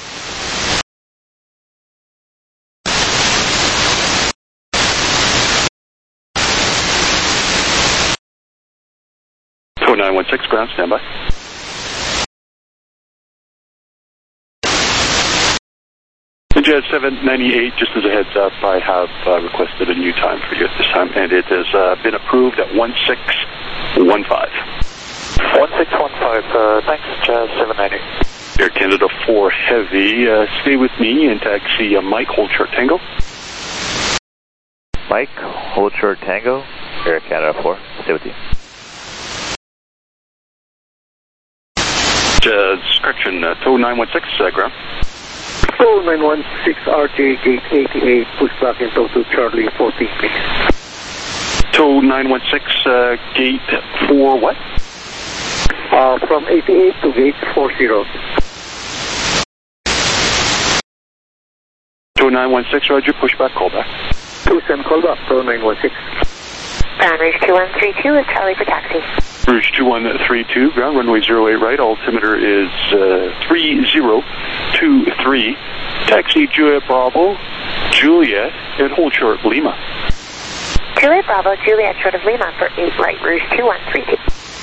To nine one six, ground, standby. Jet seven ninety-eight, just as a heads up, I have uh, requested a new time for you at this time, and it has uh, been approved at one six one five. one six one five, uh, thanks, Jazz seven ninety. Air Canada four Heavy, uh, stay with me and taxi uh, Mike, hold short Tango. Mike, hold short Tango, Air Canada four, stay with you. Jazz, correction, uh, tow nine one six, uh, ground. Tow nine one six, R J, gate eighty-eight, push back into to Charlie fourteen, please. Tow nine one six, uh, gate four what? Uh, from eighty-eight to gate forty. Tow nine one six, Roger, pushback, callback. Two send callback, Tow nine one six. Ground Rouge two one three two is Charlie for taxi. Rouge two one three two, ground runway zero eight right, altimeter is uh, three zero two three. Taxi Juliet Bravo, Juliet, and hold short Lima. Juliet Bravo, Juliet short of Lima for eight right, Rouge two one three two.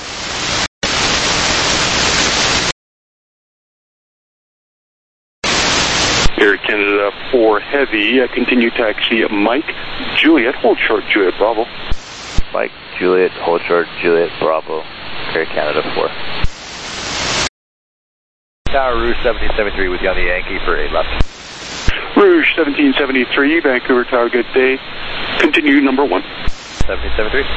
Air Canada four Heavy, uh, continue taxi Mike, Juliet, hold short Juliet Bravo. Mike, Juliet, hold short Juliet Bravo, Air Canada four. Tower Rouge seventeen seventy-three with you on the Yankee for eight left. Rouge seventeen seventy-three, Vancouver Tower, good day. Continue number one. seventeen seventy-three.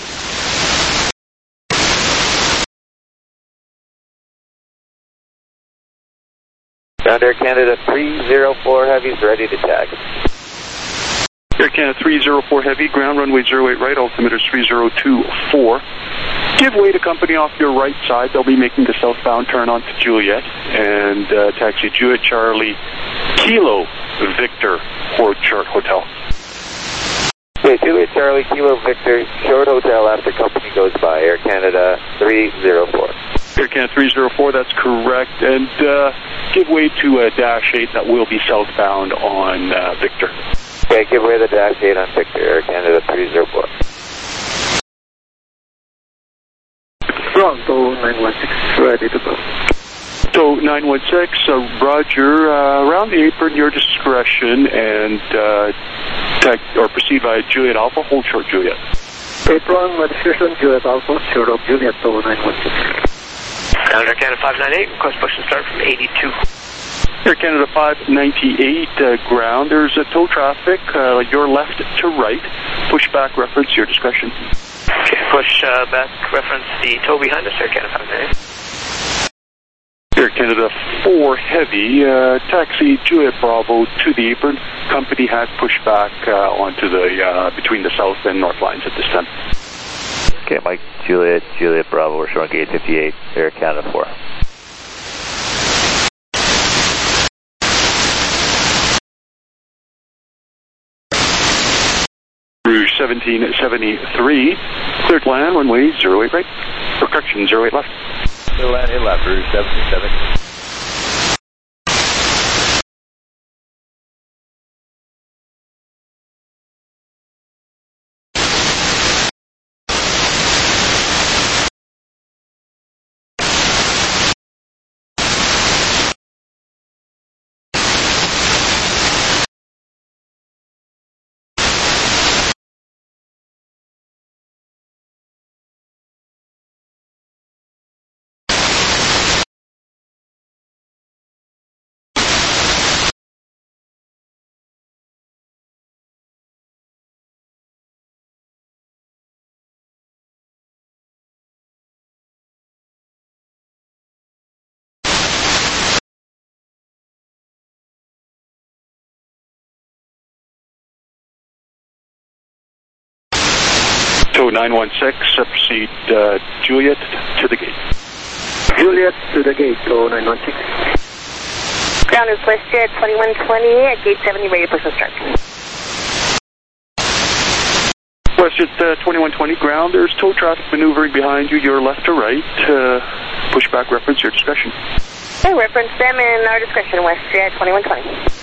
Ground Air Canada three zero four Heavy's ready to tag. Air Canada three zero four Heavy, ground runway zero eight right, altimeter is three zero two four. Give way to company off your right side. They'll be making the southbound turn onto Juliet and uh, taxi Juliet Charlie Kilo Victor Hold Short Hotel. Okay, Juliet Charlie Kilo Victor Short Hotel after company goes by. Air Canada three zero four. Air Canada three zero four, that's correct. And uh, give way to uh, Dash eight that will be southbound on uh, Victor. Okay, give way to Dash eight on Victor, Air Canada three zero four. Ground to nine one six, ready to go. So nine one six, uh, Roger, uh, around the apron, your discretion, and uh, tech, or proceed by Juliet Alpha, hold short Juliet. Apron, my discretion, Juliet Alpha, short of Juliet to nine one six. Air Canada five ninety-eight, request push and start from eighty-two. Air Canada five ninety-eight, uh, ground, there's a tow traffic, uh, your left to right, pushback reference, your discretion. Okay, push uh, back reference the tow behind us, Air Canada five ninety-eight. Air Canada four Heavy, uh, taxi Juliet Bravo to the apron. Company has pushed back uh, onto the, uh, between the south and north lines at this time. Okay, Mike, Juliet, Juliet Bravo, we're showing gate fifty-eight, Air Canada four. Rouge seventeen seventy-three, cleared land, runway zero eight right, or correction, zero eight left. Clear land, eight left, Rouge seventeen seventy. So nine one six, proceed uh, Juliet to the gate. Juliet to the gate, so nine one six. Ground is WestJet twenty-one twenty at gate seventy, ready to push and start. WestJet uh, twenty-one twenty, ground. There's tow traffic maneuvering behind you, your left or right. Uh, pushback reference, your discretion. Okay, reference them in our discretion, WestJet twenty-one twenty.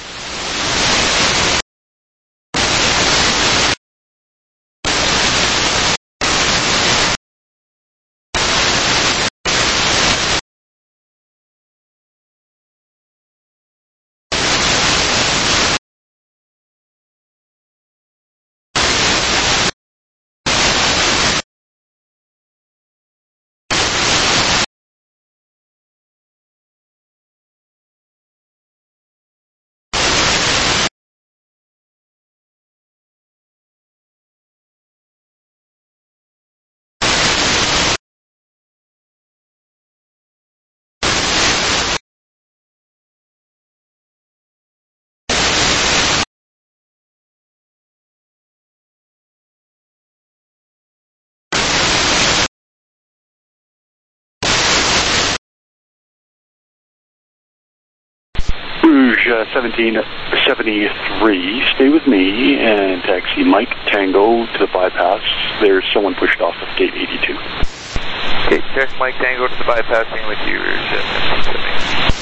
Rouge uh, seventeen seventy-three, stay with me and taxi Mike Tango to the bypass. There's someone pushed off of gate eighty-two. Okay, check Mike Tango to the bypassing with you, Rouge seventeen seventy.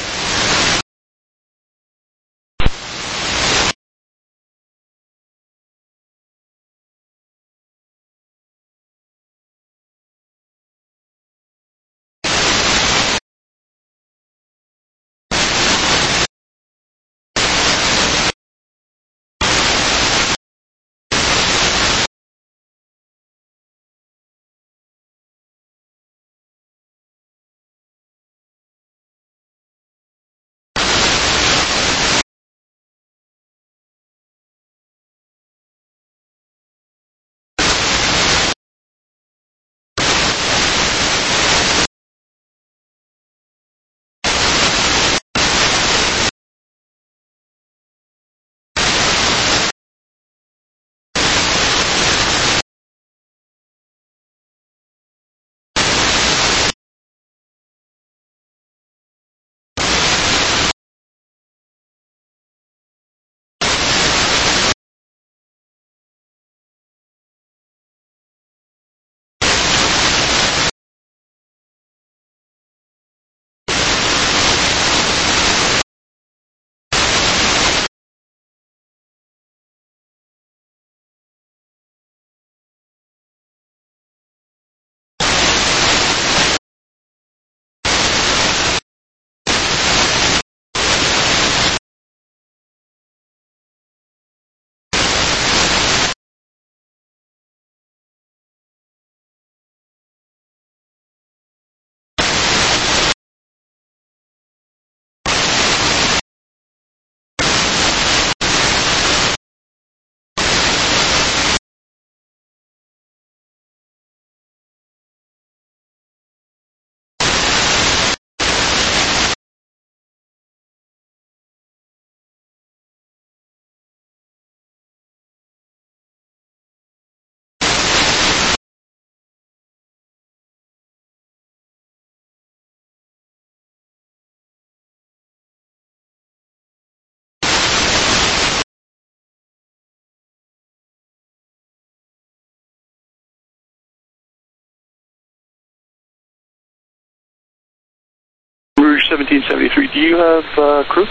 Rouge seventeen seventy-three, do you have uh, crew?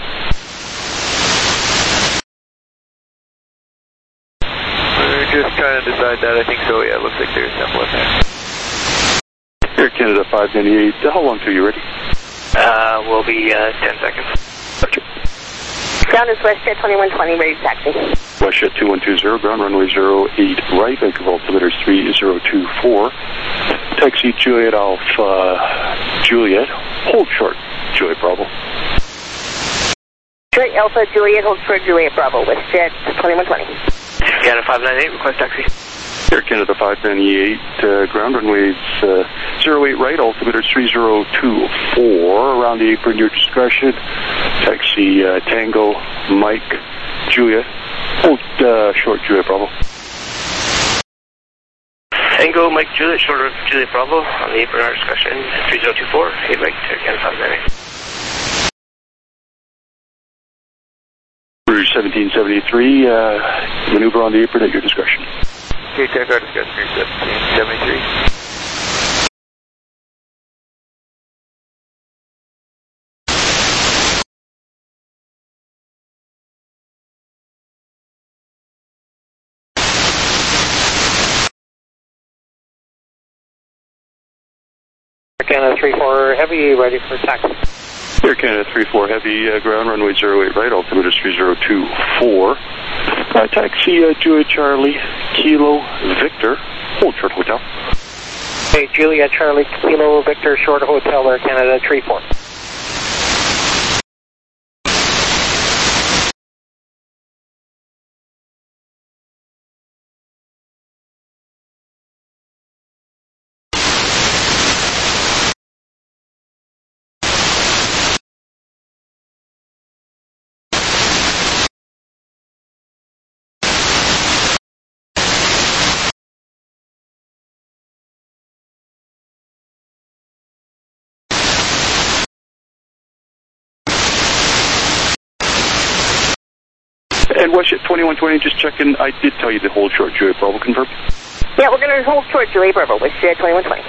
We're just trying to decide that. I think so, yeah. It looks like there's someone there. Air Canada five ninety-eight, how long till you ready? Uh, we'll be uh, ten seconds. Okay. Ground is WestJet twenty-one twenty, ready to taxi. WestJet two one two zero, ground runway zero eight right, Vancouver altimeter is three zero two four. Taxi Juliet Alpha Juliet, hold short, Juliet Bravo. Juliet Alpha Juliet, hold short, Juliet Bravo, WestJet twenty-one twenty. Canada five ninety-eight, request taxi. Air Canada five ninety-eight, uh, ground runways uh, zero eight right, altimeter is three zero two four, around the apron, your discretion. Taxi uh, Tango, Mike, Juliet, hold uh, short, Juliet Bravo. Tango Mike Juliet, short of Juliet Bravo on the apron our discussion, three zero two four, eight right, Canada five nine eight. Rouge seventeen seventy-three, uh, maneuver on the apron at your discretion. Okay, check our discussion, Rouge seventeen seventy-three. Canada three four Heavy, ready for taxi. Air Canada three four Heavy, uh, ground runway zero eight right, altimeter three zero two four. Uh, taxi uh, Juliet Charlie, Kilo Victor, hold short hotel. Hey, Juliet Charlie, Kilo Victor, short hotel, Air Canada three four. And WestJet twenty-one twenty, just checking, I did tell you to hold short, Juliet Bravo, confirm? Yeah, we're going to hold short Juliet Bravo, WestJet twenty-one twenty.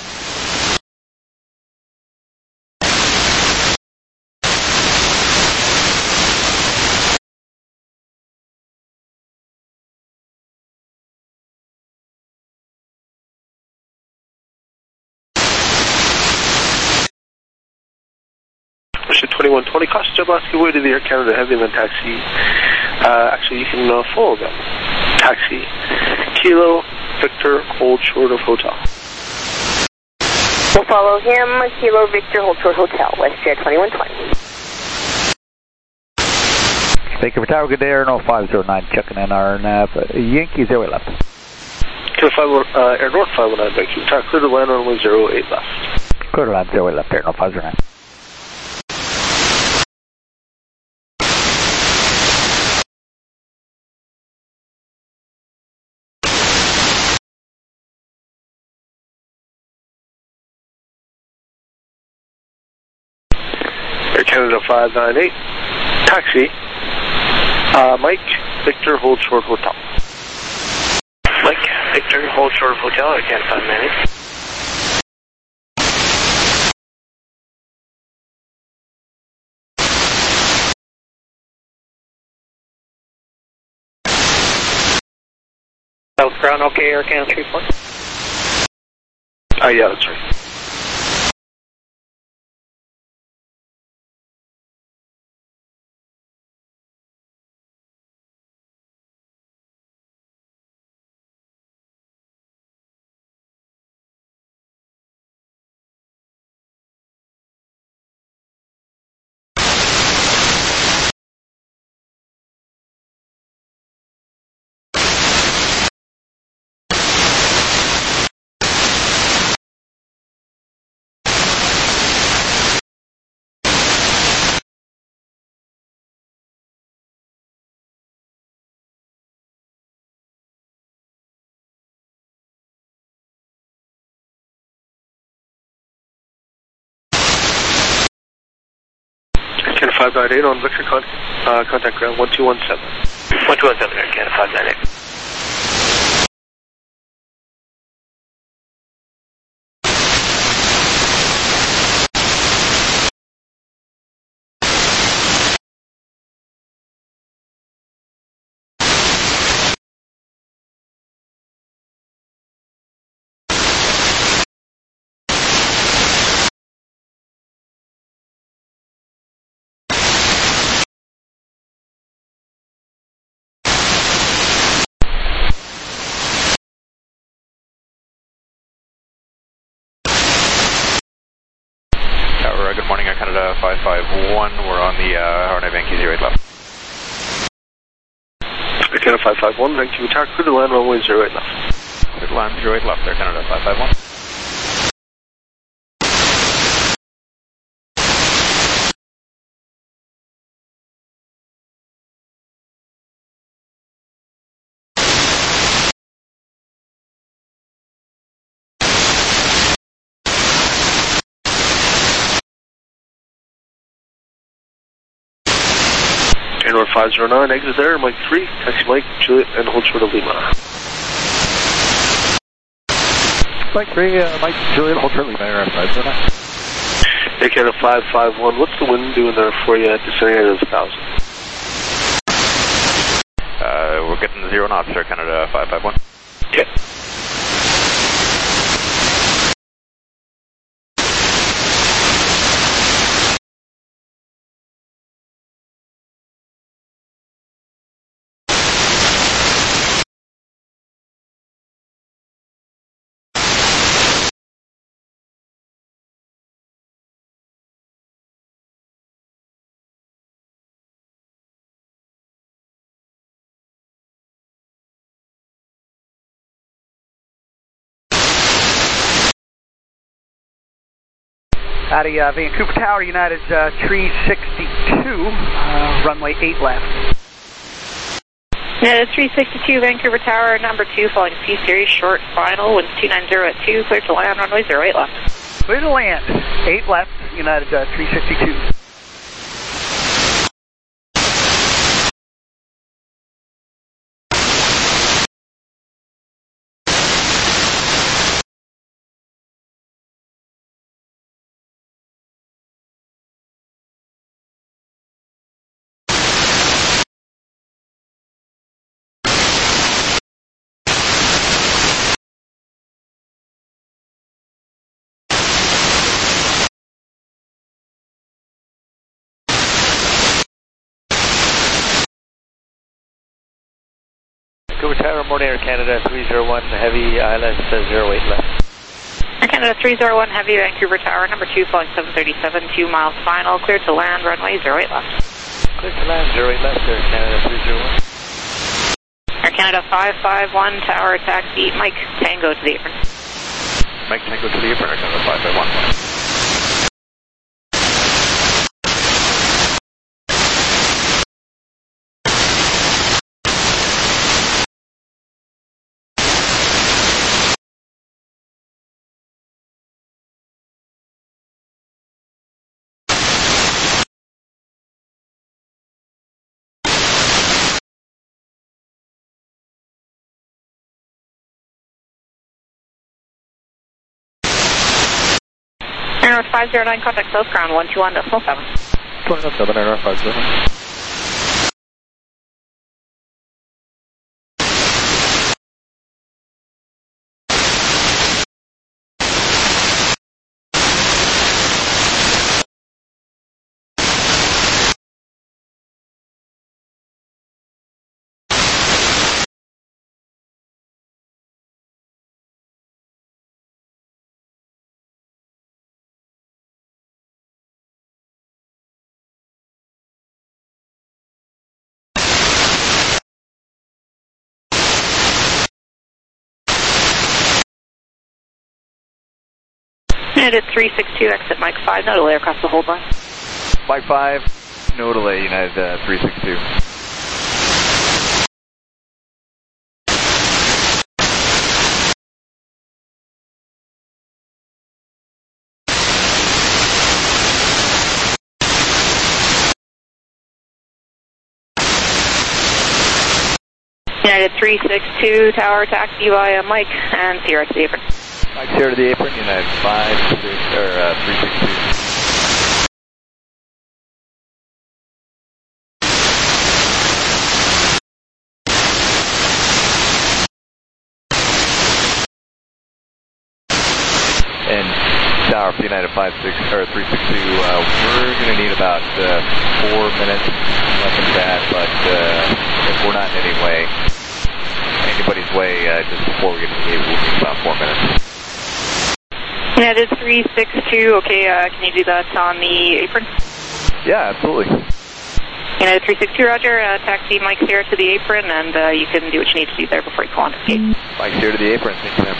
WestJet twenty-one twenty, cost Jablaski way to the Air Canada Heavy and then taxi. Uh, actually, you can uh, follow them. Taxi, Kilo, Victor, hold short of hotel. We'll follow him, Kilo Victor, hold short hotel, WestJet twenty-one twenty. Thank you for tower, good day, Air five zero nine, checking in our nav, uh, Yankee zero eight left. Kilo five, uh, Air North five one nine, thank you. Tower clear to land runway zero eight left. Clear to land zero eight left, Air five zero nine. Air Canada five nine eight, taxi, uh, Mike, Victor, hold short hotel. Mike, Victor, hold short hotel, Air Canada five nine eight. South ground, okay, Air Canada three four. Uh, yeah, that's right. five nine eight on Victor, con uh, contact ground one two one seven. one two one seven, Air Canada five nine eight. Good morning, Air Canada five five one. We're on the uh, Harnett Yankee zero eight left. Air Canada five five one, thank you. Attack clear to land runway zero eight left. Clear to land zero eight left, Air Canada five five one. Air five zero nine, exit there, Mike three, taxi Mike, Juliet, and hold short of Lima. Mike three, uh, Mike, Juliet, hold short Lima, Air five zero nine. Air Canada five five one, what's the wind doing there for you at the descending area of one thousand? Uh, we're getting zero knots, Air Canada five five one. Okay. Out of uh, Vancouver Tower, United uh, three sixty-two, uh, runway eight left. United three sixty-two, Vancouver Tower, number two, following C Series, short final, winds two nine zero at two, clear to land, runway zero eight left. Clear to land, eight left, United uh, three sixty-two. Vancouver Tower, morning Air Canada three zero one, heavy I L S zero eight left. Air Canada three zero one, heavy, Vancouver Tower, number two, flying seven thirty-seven, two miles final, clear to land, runway zero eight left. Clear to land, zero eight left, Air Canada three zero one. Air Canada five five one, tower, taxi, Mike, Tango to the apron. Mike Tango to the apron, Air Canada five five one. Air five zero nine, contact South Ground one two one decimal seven. two one seven, Air five zero nine. United three six two, exit Mike five, no delay across the hold line. Mike five, no delay, United uh, three six two. United three six two, tower, taxi via Mike, and Sierra to the apron. Mike Sierra to the apron, United five six, or uh, three six two. And tower for United five six, or three six two, uh, we're going to need about uh, four minutes, nothing bad, but uh, if we're not in any way, anybody's way, uh, just before we get to the gate, we'll need about four minutes. United three six two, okay, uh, can you do that on the apron? Yeah, absolutely. United three six two, roger, uh, taxi Mike Sierra to the apron, and uh, you can do what you need to do there before you go on to the gate. Mike Sierra to the apron, thank you, ma'am.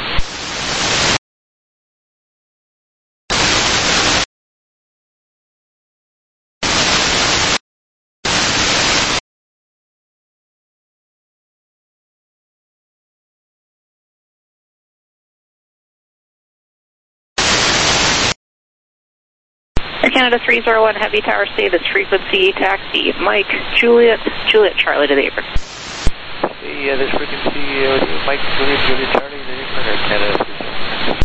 Air Canada three zero one Heavy Tower, stay this frequency, taxi, Mike, Juliet, Juliet, Charlie to the apron. Yeah, this frequency, uh, Mike, Juliet, Juliet, Charlie to the apron, Air Canada three zero one.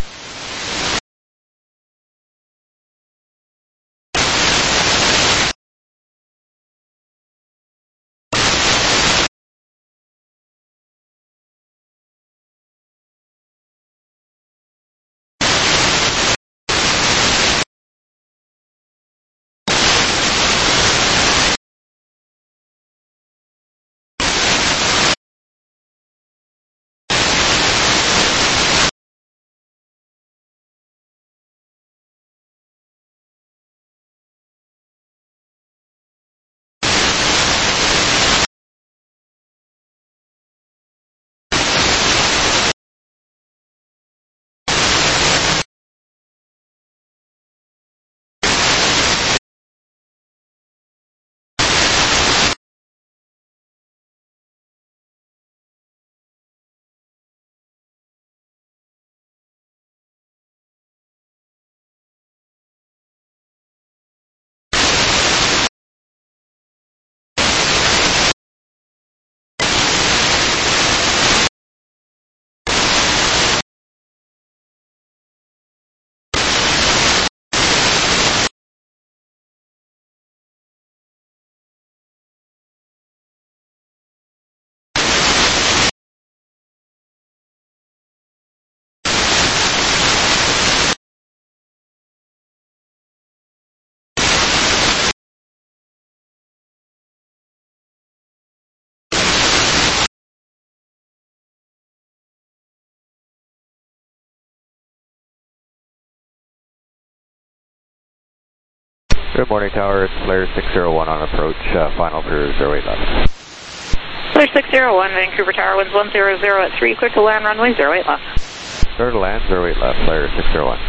Good morning, Tower. It's Flare six zero one on approach, uh, final for zero eight left. Flare six zero one, Vancouver Tower, winds one zero zero at three, clear to land, runway zero eight left. Clear to land, zero eight left, Flare six zero one.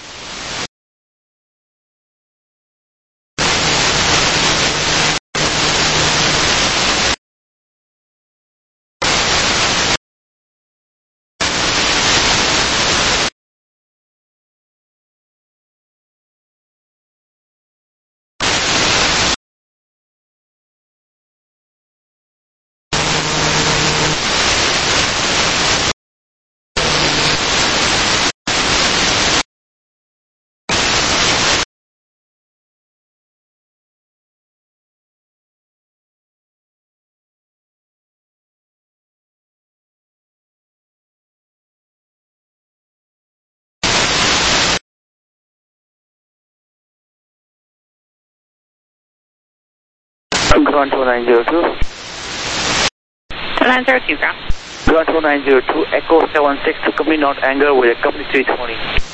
Ground two nine zero two. two nine zero two, ground. Ground two nine zero two, Echo seven six to company North Anger with a company three twenty.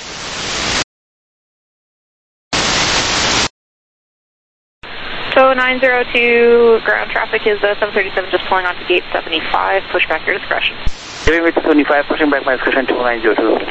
So nine zero two, ground traffic is uh, seven thirty-seven just pulling onto gate seventy-five, push back your discretion. Giving with seventy-five, pushing back my discretion two nine zero two.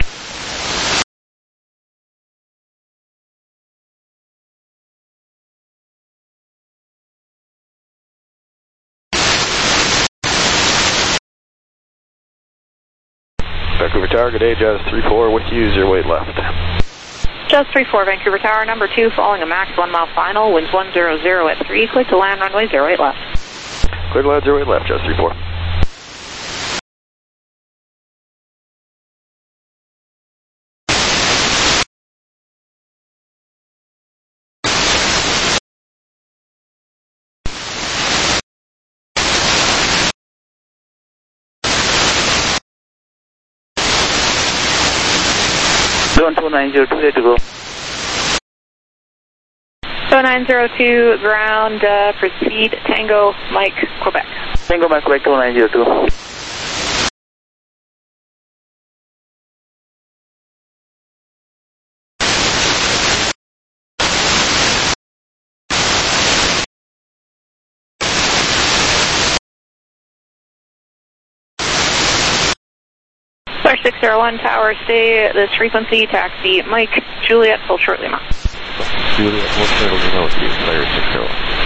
Vancouver Tower, good day, Jazz three four with you, zero eight left. Jazz three four, Vancouver Tower, number two, following a max one mile final, winds one zero zero at three, clear to land, runway zero eight left. Clear to land, zero eight left, Jazz three four. Ground two nine zero two, ready to go. So nine zero two, ground, uh, proceed, Tango, Mike, Quebec. Tango, Mike, Quebec, two nine zero two. Flare six zero one, Tower, stay this frequency, taxi, Mike, Juliet, hold shortly now. Juliet, hold shortly now with you, Flare six zero one.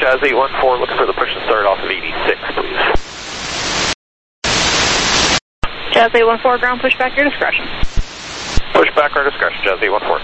Jazz eight one four, looking for the push and start off of eighty-six, please. Jazz eight one four, ground push back, your discretion. Push back, our discretion, Jazz eight one four.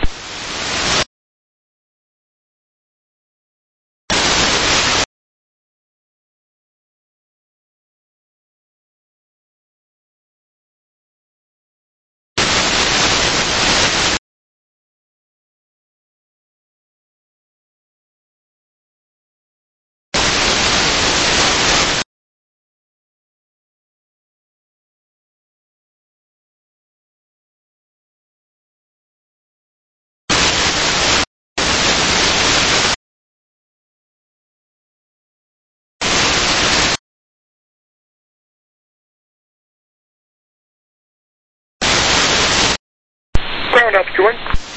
Ground, Ops two one.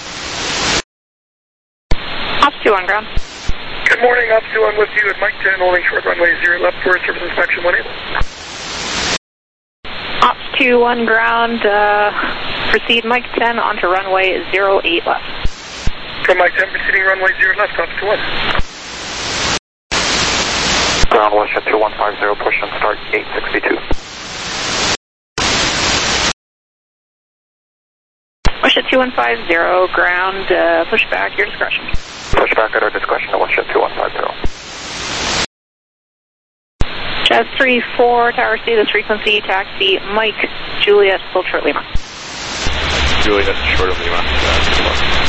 Ops two one, ground. Good morning, Ops two one with you at Mike ten, holding short runway zero left for service inspection one eight. Ops two one, ground, uh, proceed Mike ten onto runway zero eight left. From Mike ten, proceeding runway zero left, Ops two one. Ground, Washington two one five zero, push and start eight sixty-two. Washington two one five zero, ground, uh, push back, your discretion. Push back at our discretion at Washington two one five zero. Jazz three four, Tower C, this frequency, taxi, Mike, Juliet, hold short Lima. Juliet, short of Lima. Uh,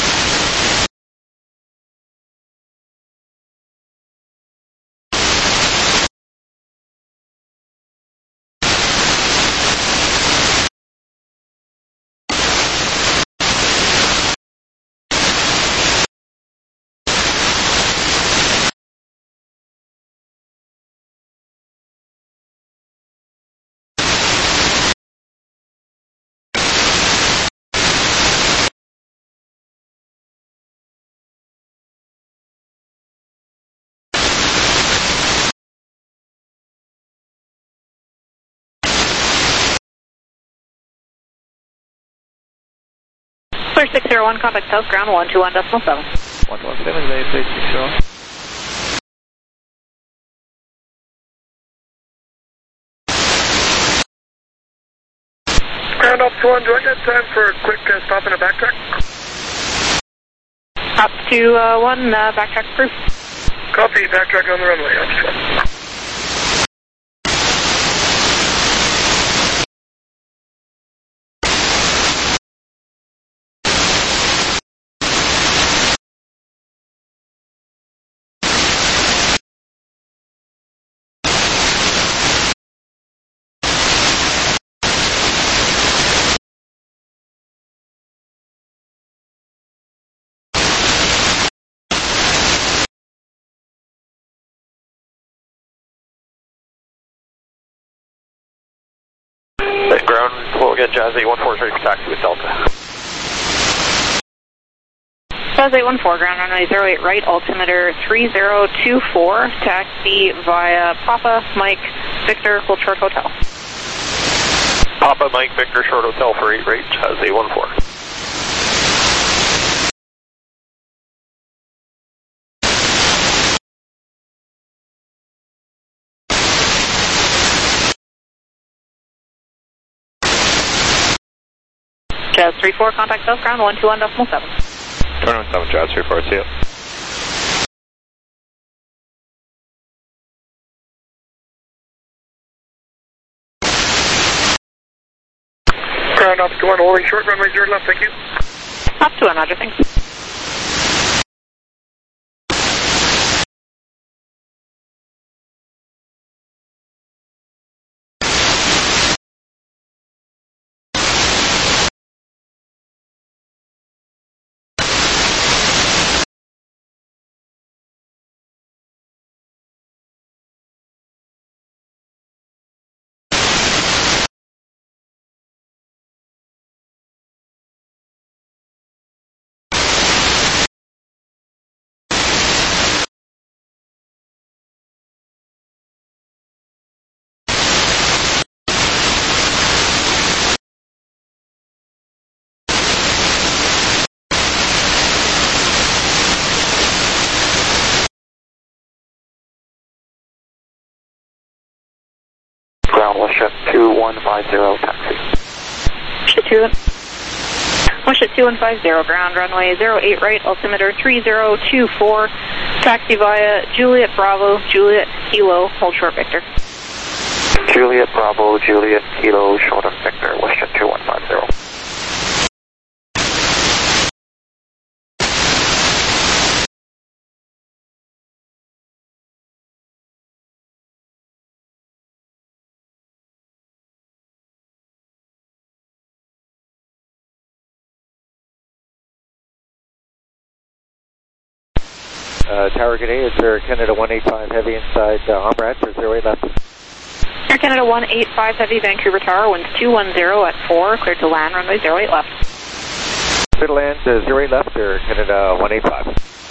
Clear six zero one, contact south, ground one two one decimal seven. one two one seven, very safe, six zero. Ground, Ops two one, do I get time for a quick uh, stop and a backtrack? Ops two one, uh, backtrack approved. Copy, backtrack on the runway, Ops two one. Ground, well, again, Jazz eight one four is ready for taxi with Delta. Jazz eight one four, ground runway zero eight right, altimeter three zero two four, taxi via Papa, Mike, Victor, hold short hotel. Papa, Mike, Victor, short hotel for eight right, Jazz eight one four. Jazz three four, contact south, ground one two one decimal seven. Turn on seven, Jazz three four, see you. Ground, Ops two one, holding short runway zero left, thank you. Ops two one, roger, thanks. five zero, taxi. two. Wish two one five zero, ground runway zero eight right, altimeter three zero two four, taxi via Juliet Bravo, Juliet Kilo, hold short Victor. Juliet Bravo, Juliet Kilo, short of Victor, Western two one five zero. Uh, Tower, good day. It's Air Canada one eight five Heavy inside uh, Omrat for zero eight left. Air Canada one eight five Heavy, Vancouver Tower, winds two one zero at four, cleared to land, runway zero eight left. Clear to land, uh, zero eight left, Air Canada one eight five.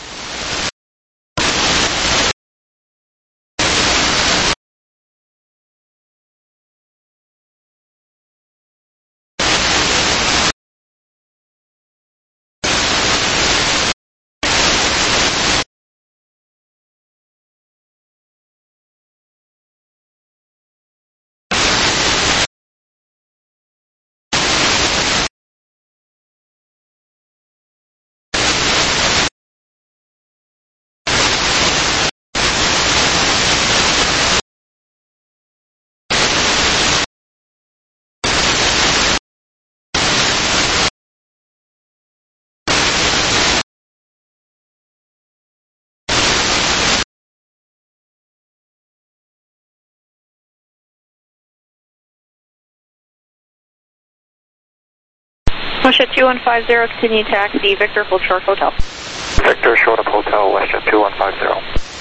Wish two one five zero, continue taxi, Victor, hold short hotel. Victor, short of hotel, Western two one five zero.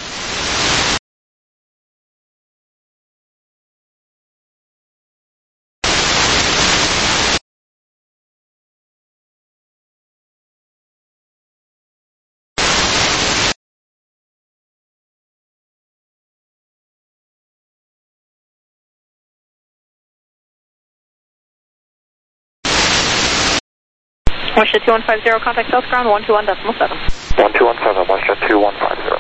Wish two one five zero, contact South Ground one two one decimal seven. one two one seven, Western two one five zero.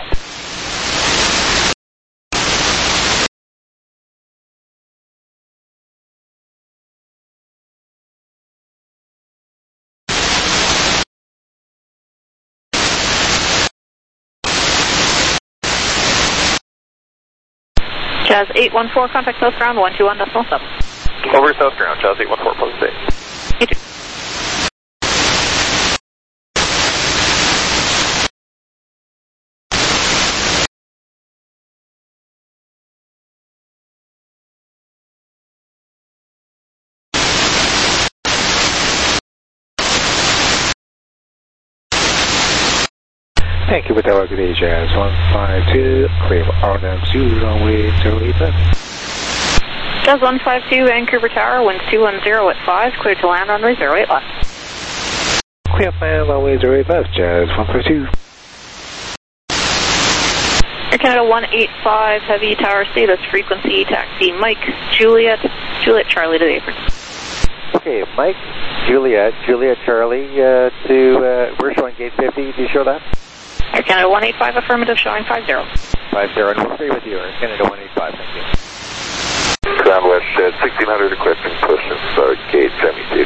Jazz eight one four, contact South Ground one two one decimal seven. Over South Ground, Jazz eight one four, close eight. You too. Thank you for Tower, good day, Jazz one five two, clear R N M Zulu, runway zero eight left. Jazz one five two, Vancouver Tower, winds two one zero at five, cleared to land, runway zero eight left. Clear land, runway zero eight left, Jazz one five two. Air Canada one eight five, Heavy Tower status, frequency, taxi, Mike, Juliet, Juliet Charlie to the apron. Okay, Mike, Juliet, Juliet Charlie uh, to, uh, we're showing gate fifty, do you show that? Air Canada one eight five, affirmative, showing five zero. five zero, and we'll stay with you, Air Canada one eight five, thank you. Ground West Shed, sixteen hundred equipment, push and start, gate seventy-two.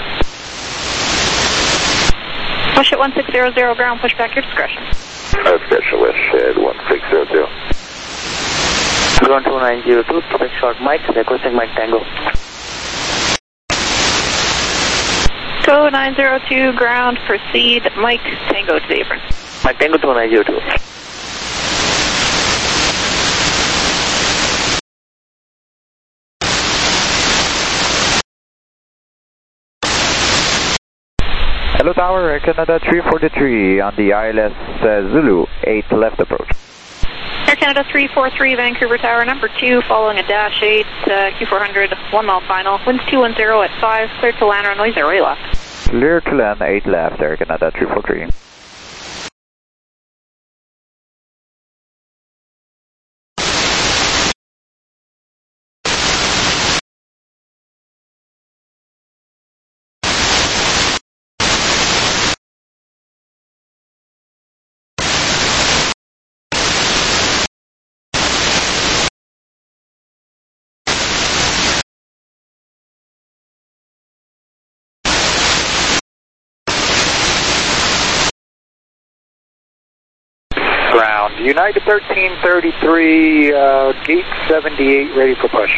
Push at one six zero zero, ground, push back your discretion. Uh, Special West Shed, one six zero zero. Ground two nine zero two, take short Mike, requesting Mike Tango. Go nine zero two, ground, proceed, Mike, Tango to the apron. Mike Tango two nine zero two. Hello Tower, Air Canada three forty-three on the I L S uh, Zulu, eight left approach. Air Canada three four three, Vancouver Tower, number two, following a dash eight, uh, Q four hundred, one mile final, winds two one zero at five, cleared to land, runway zero eight left. Clear to land, eight left, Air Canada three four three. ground. United thirteen thirty-three, uh, gate seventy-eight, ready for push.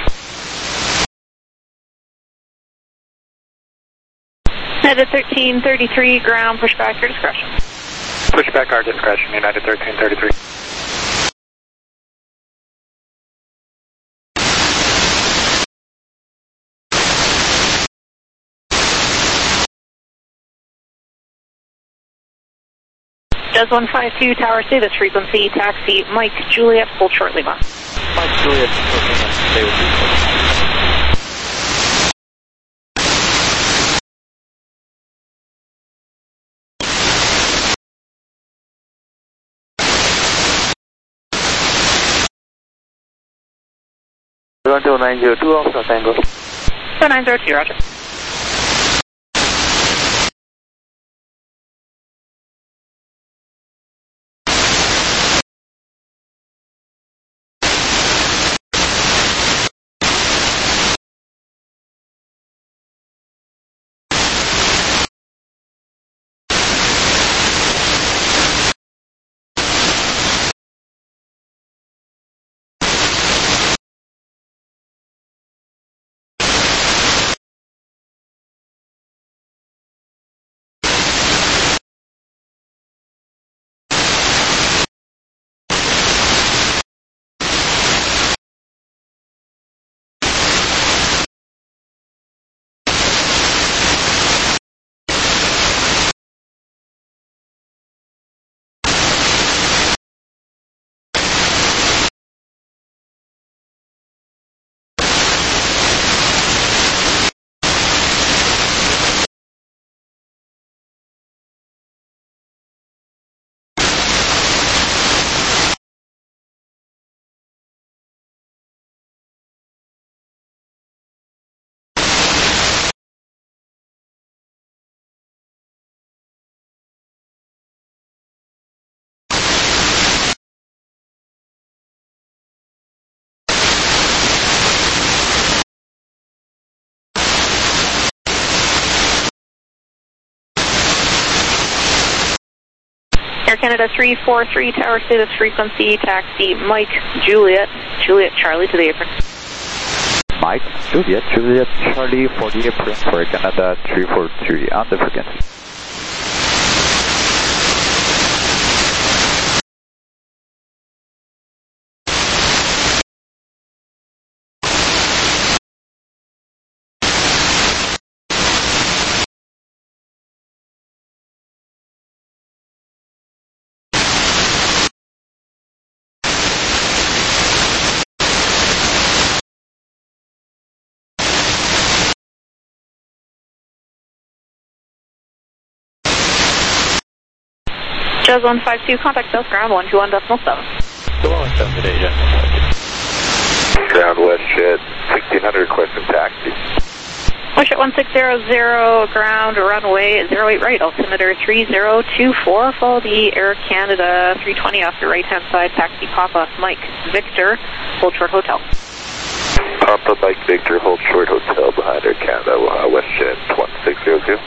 United thirteen thirty-three, ground, push back, your discretion. Push back our discretion, United thirteen thirty-three. Does one five two, tower, stay this frequency, taxi, Mike, Juliet, hold short Lima. Mike, Juliet, stay with you. one two nine zero two, Alpha Tango. two nine zero two, roger. Air Canada three four three, tower, stay this frequency, taxi, Mike, Juliet, Juliet, Charlie to the apron. Mike, Juliet, Juliet, Charlie for the apron for Air Canada three four three on the frequency. Jazz one five two, contact South Ground one two one decimal seven. Go on, seven today, Jazz. Ground West Jet, sixteen hundred, requesting taxi. Wish at one six zero zero, ground, runway zero eight right, altimeter three zero two four, follow the Air Canada three twenty off your right-hand side, taxi Papa, Mike, Victor, hold short hotel. Papa, Mike, Victor, hold short hotel behind Air Canada, uh, West Jet, one six zero zero.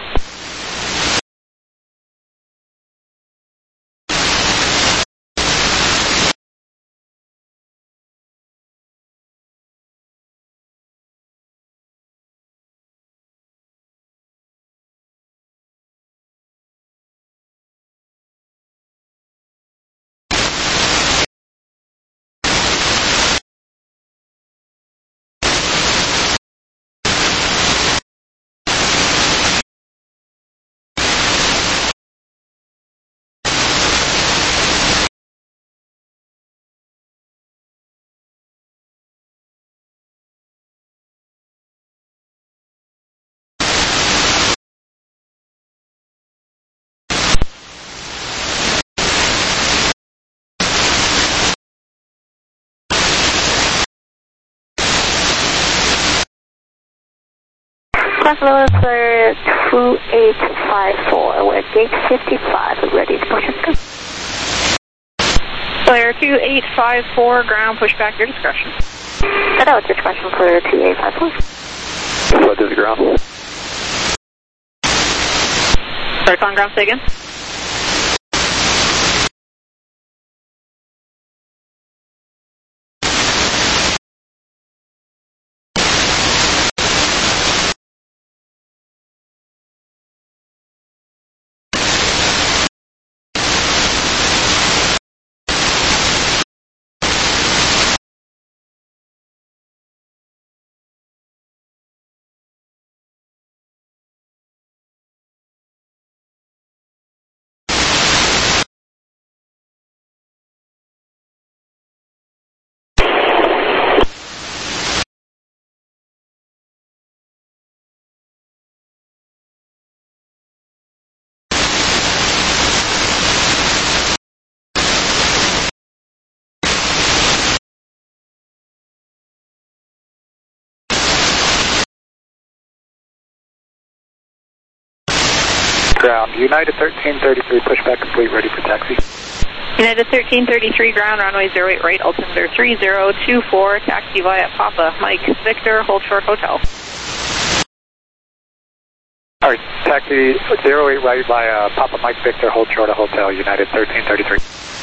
Los Angeles for two eight five four, we're gate fifty-five, we're ready to push and go. Flare two eight five four, ground, push back, your discretion. That was discretion for two eight five four. What is the ground? Sorry, on ground, say again. Ground, United thirteen thirty-three, pushback complete, ready for taxi. United thirteen thirty-three, ground, runway zero eight right, altimeter three zero two four, taxi via Papa Mike Victor, hold short hotel. Alright, taxi zero eight right via Papa Mike Victor, hold short of hotel, United thirteen thirty-three.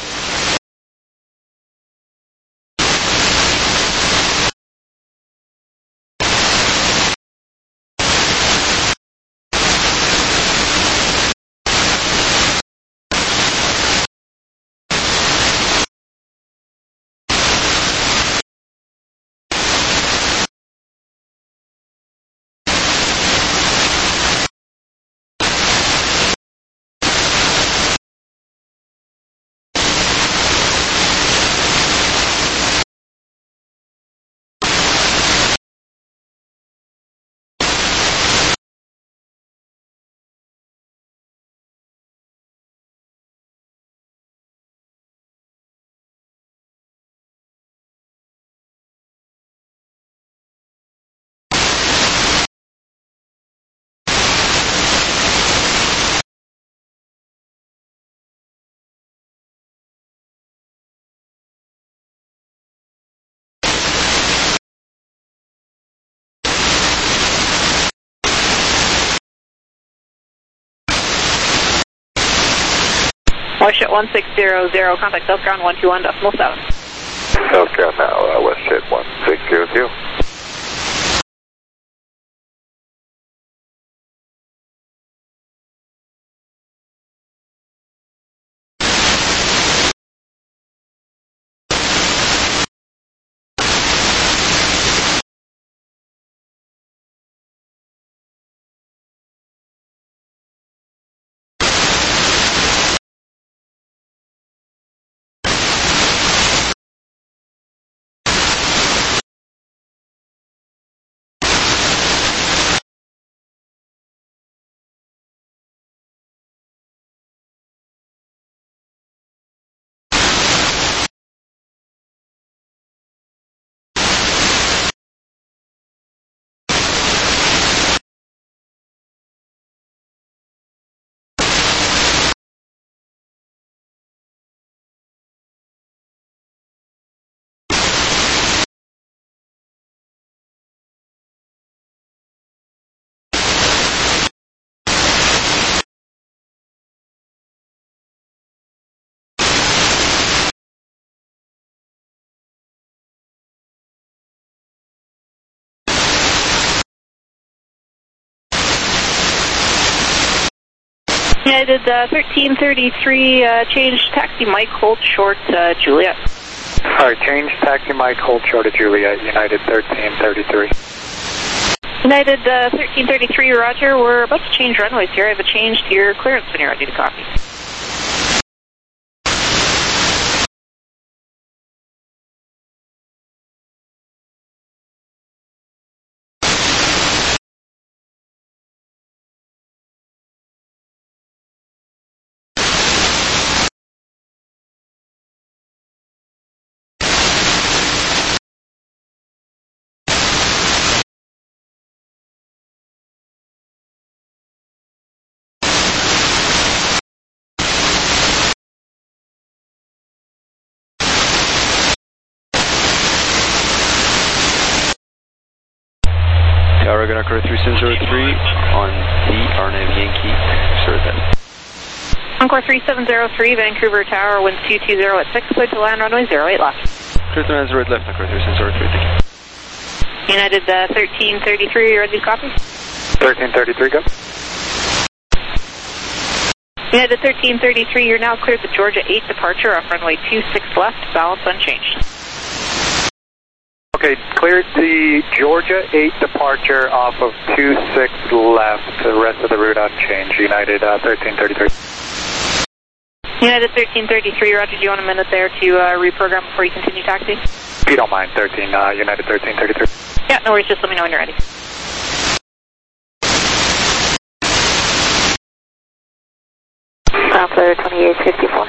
Westjet one six zero zero, contact South Ground one two one decimal seven. South Ground now, uh, Westjet one six zero zero. United uh, thirteen thirty-three, uh, change taxi Mike, hold short, uh, Juliet. Alright, change taxi Mike, hold short of Juliet, United thirteen thirty-three. United uh, thirteen thirty-three, roger, we're about to change runways here. I have a change to your clearance when you're ready to copy. Tower gonna crew three seven zero three on the R N A V Yankee, service. Encore three seven zero three, Vancouver Tower, winds two two zero at six, clear to land runway zero eight left. Clear to land zero eight left, Encore three seven zero three, thank you. United uh, thirteen thirty-three, you ready to copy? thirteen thirty-three, go. United thirteen thirty-three, you're now cleared the Georgia eight departure off runway two six left, balance unchanged. Okay, cleared the Georgia eight departure off of two six left, the rest of the route unchanged, United uh, thirteen thirty-three. United thirteen thirty-three, roger, do you want a minute there to uh, reprogram before you continue taxi? If you don't mind, thirteen, uh, United thirteen thirty-three. Yeah, no worries, just let me know when you're ready. Ground Flare twenty-eight fifty-four.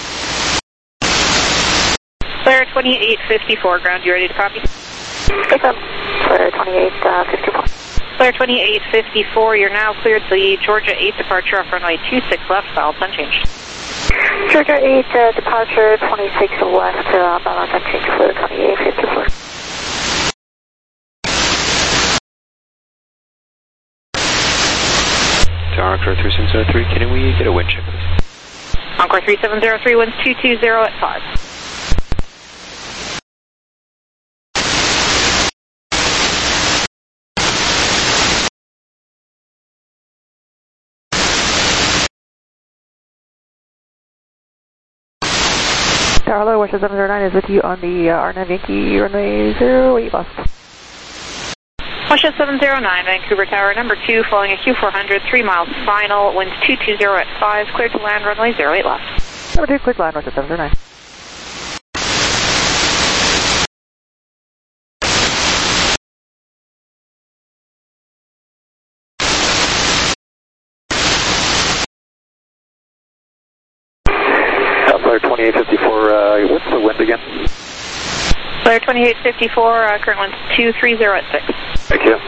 Flare twenty-eight fifty-four, ground, you ready to copy? Pick up, Flare twenty-eight fifty-four. Clear twenty-eight fifty-four, you're now cleared the Georgia eight departure off runway two six left, balance unchanged. Georgia eight uh, departure twenty-six left, uh, balance unchanged for twenty-eight fifty-four. Tower Encore three seven zero three, can we get a wind check, please? Encore three seven zero three, winds two two zero at five. Tower Hello, West seven zero nine is with you on the uh, R N A V Yankee runway zero eight left. West seven zero nine, Vancouver Tower number two, following a Q four hundred, three miles final, winds two two zero at five, cleared to land, runway zero eight left. Number two, cleared to land, West seven zero nine. Flyer twenty-eight fifty-four, uh, what's the wind again? Flyer twenty-eight fifty-four, uh, current winds two three zero at six. Thank you.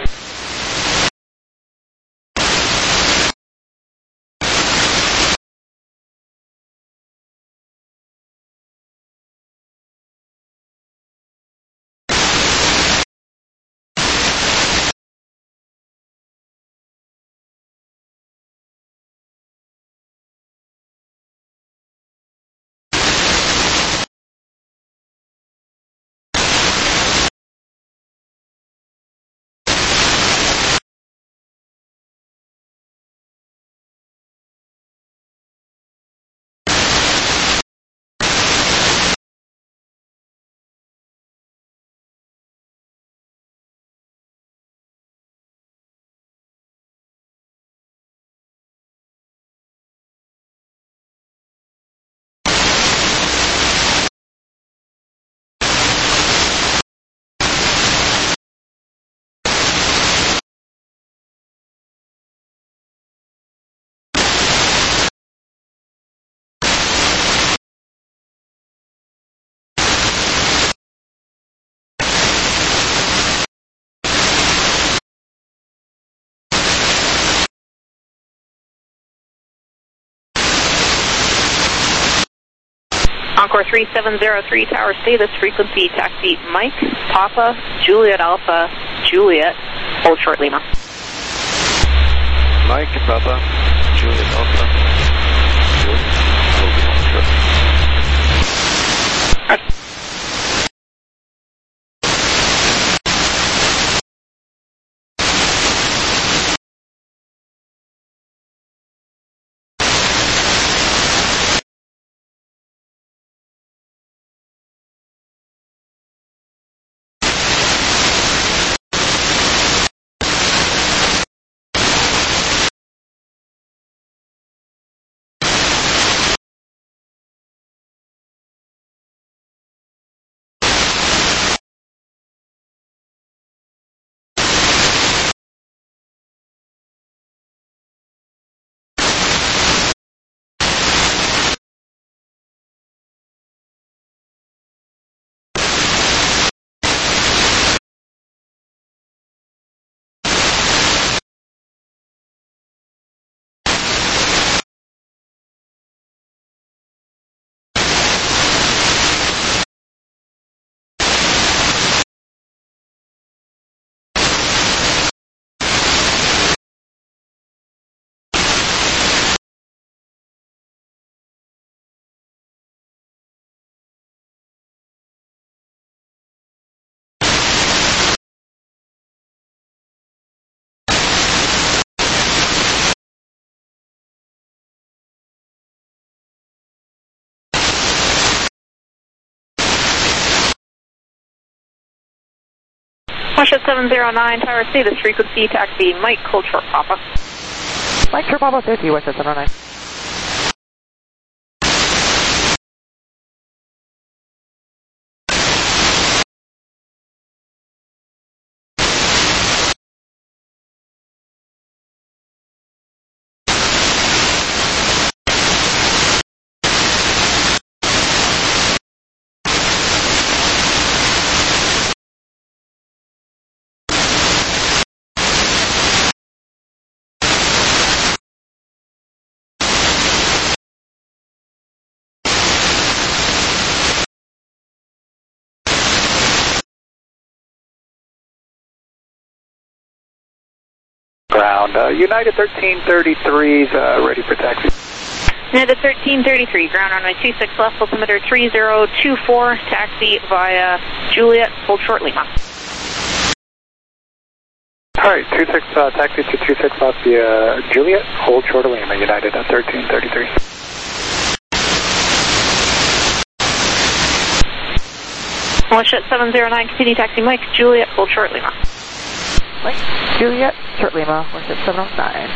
Encore three seven zero three, tower status, frequency taxi Mike, Papa, Juliet Alpha, Juliet, hold short Lima. Mike, Papa, Juliet Alpha, Juliet, hold short. Russia seven zero nine, tower status, frequency taxi Mike, hold short Papa. Mike, short Papa, safety, West seven zero nine. ground. Uh, United thirteen thirty-three is uh, ready for taxi. United thirteen thirty-three, ground runway two six left, altimeter three zero two four, taxi via Juliet, hold short Lima. All right, two six, uh, taxi to two six left via Juliet, hold short of Lima, United at thirteen thirty-three. Washut seven zero nine, continue taxi Mike, Juliet, hold short Lima. Mike, Juliet, short Lima, Washut seven oh nine.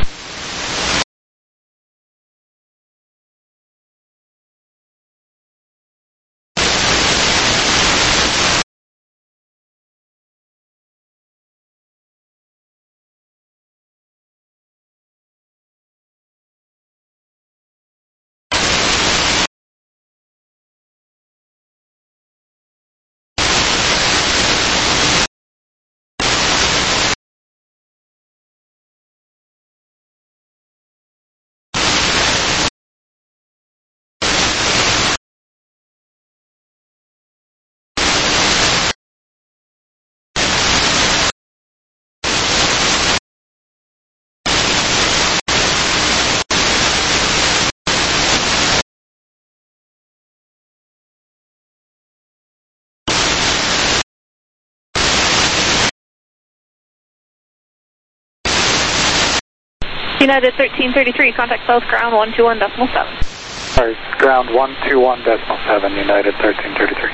United thirteen thirty-three, contact south ground one two one decimal seven. Sorry, ground one two one decimal seven, United thirteen thirty-three.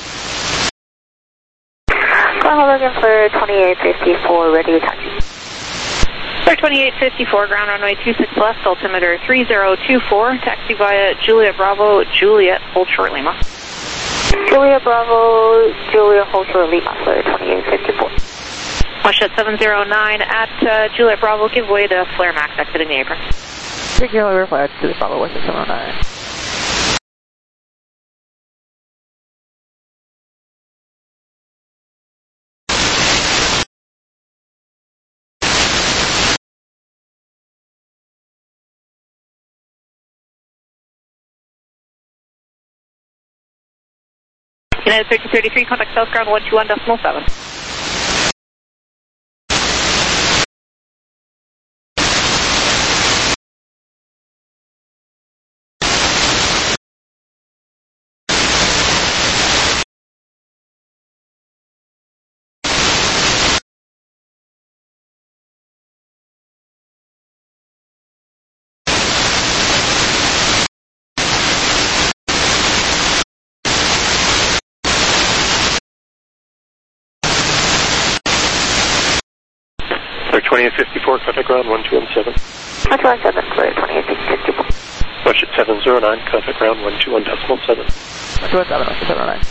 Call looking for twenty-eight fifty-four, ready to taxi. For twenty-eight fifty-four, ground runway two six left, altimeter three zero two four, taxi via Juliet Bravo, Juliet, hold short Lima. Juliet Bravo, Juliet, hold short Lima for twenty-eight fifty-four. Washut seven zero nine at uh, Juliet Bravo, give way to Flare Max exiting the apron. Regular reply to Juliet Bravo, Washut seven oh nine. United thirteen thirty-three, contact south ground one two one decimal seven. twenty-eight fifty-four, contact ground one two one seven. one two one seven for twenty-eight fifty-four. Washut seven zero nine, contact ground one two one decimal seven. one two one seven, Washut seven oh nine.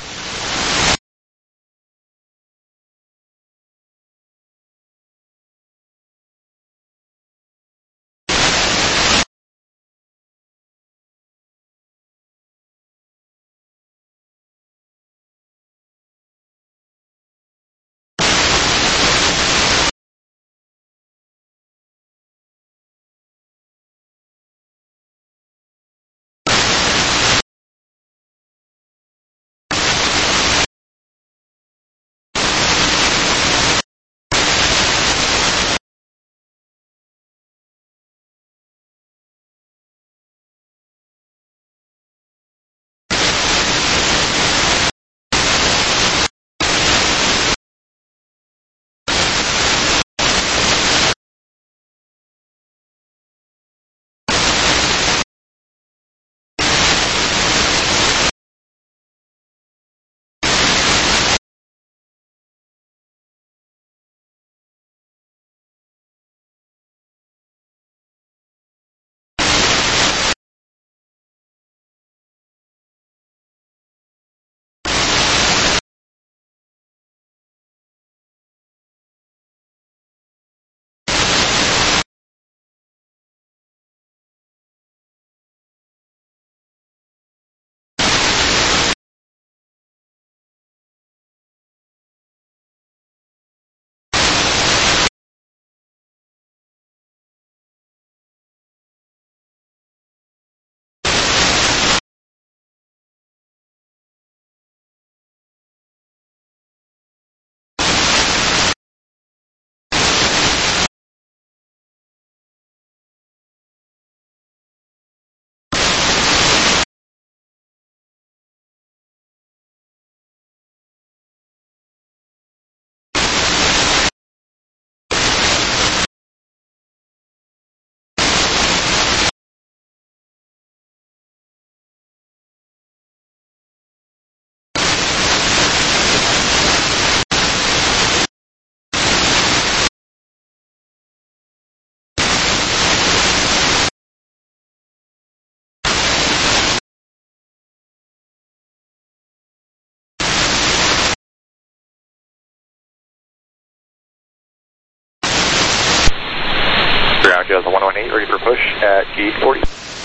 at gate forty.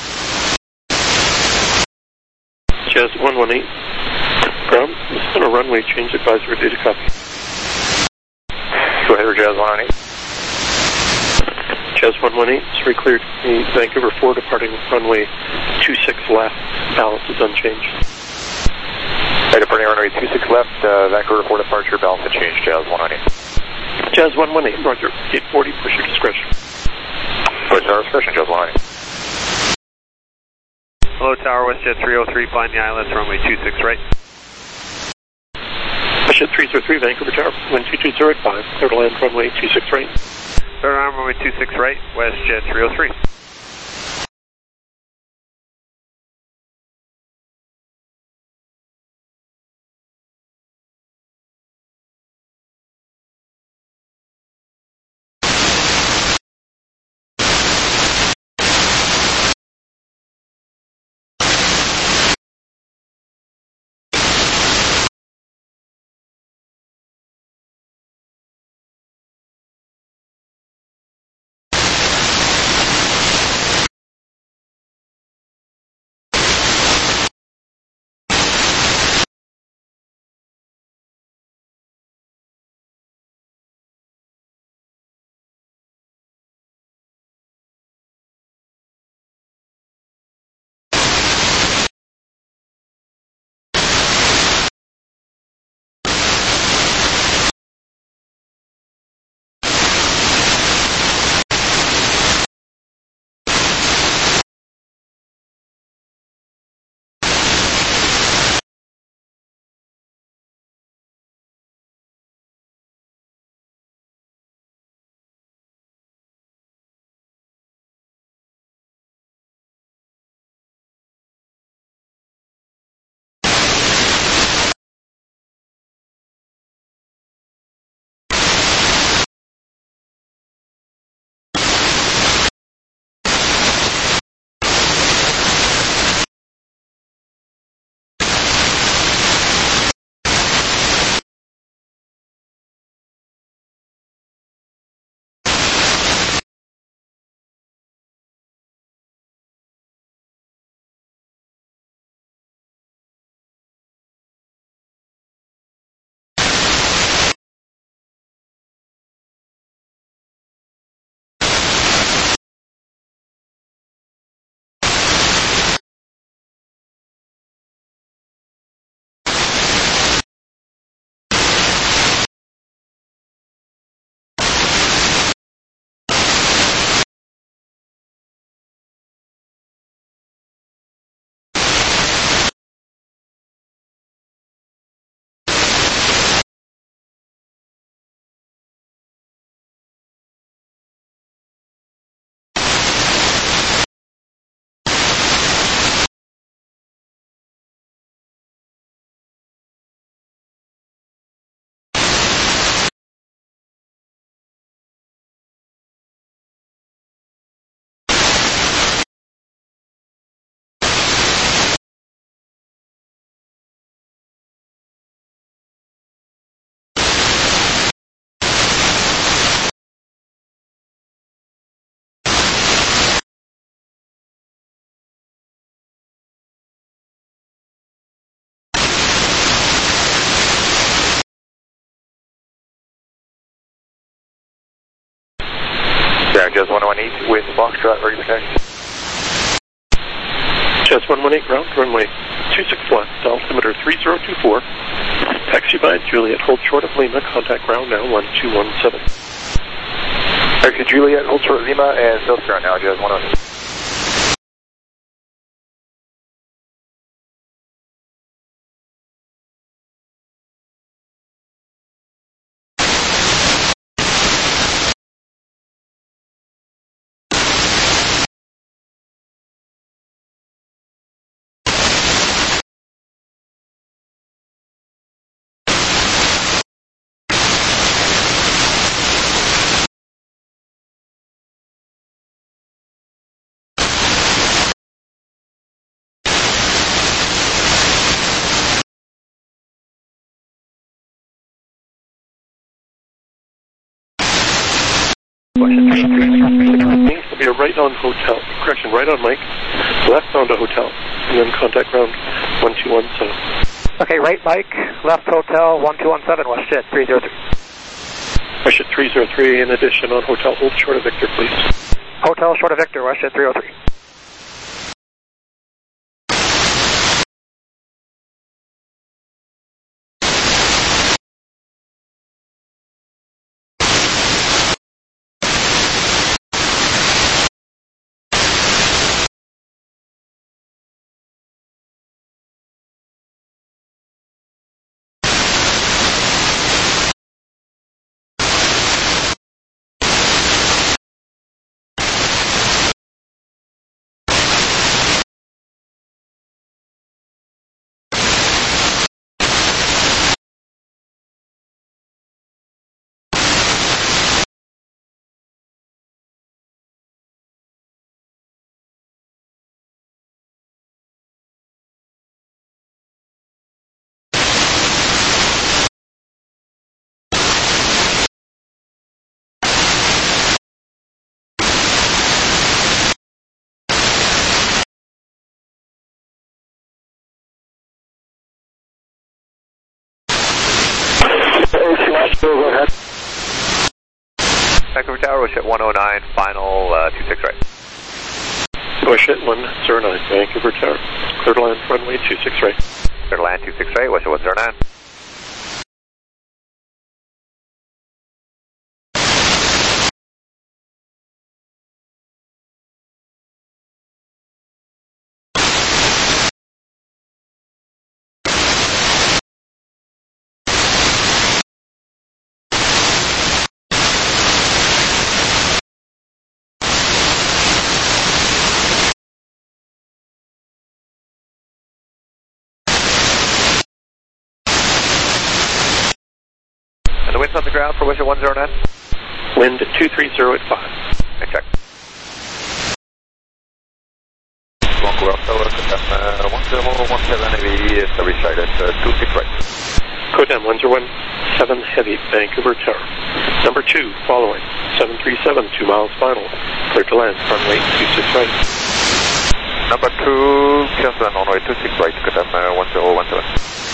Jazz one one eight, ground, this is on a runway change advisory data copy. Go ahead, Jazz one one eight. Jazz one one eight, it's re-cleared. Vancouver four departing runway two six left, balance is unchanged. Right, departing runway two six left, uh, Vancouver four departure, balance unchanged, Jazz one one eight. Jazz one one eight, roger, gate forty, push your discretion. Push our discretion, Jazz one one eight. Hello, Tower, WestJet three oh three, find the islands, runway two six right. WestJet three oh three, Vancouver Tower, wind two two zero five, clear to land runway two six right. Clear to land runway two six right, WestJet three oh three. Jazz one one eight with Foxtrot, ready to taxi. Jazz one one eight, ground, runway two six left, altimeter three zero two four. Taxi by Juliet, hold short of Lima, contact ground now, one two one seven. Taxi Juliet, hold short of Lima, and self ground now, Jazz one one eight. Needs to be a right on hotel. Correction, right on Mike, left onto hotel, and then contact ground one two one seven. Okay, right Mike, left hotel one two one seven, west jet three zero three. West jet three zero three, in addition on hotel, hold short of Victor, please. Hotel short of Victor, west jet three zero three. Go ahead. Vancouver Tower, West jet one oh nine, final uh, two six right. West jet one zero nine, Vancouver Tower. Clear to land, runway two six right. Clear to land two six right, West jet one zero nine. Winds on the ground for West jet one zero nine. Wind at two three zero at five. Okay, check. Vancouver Tower, Cotam one zero one seven heavy, service side at uh, two six right. Cotam one zero one seven heavy, Vancouver Tower. Number two, following, seven three seven, two miles final. Clear to land, runway two six right. Number two, clear to land, runway two six right, Cotam uh, one zero one seven.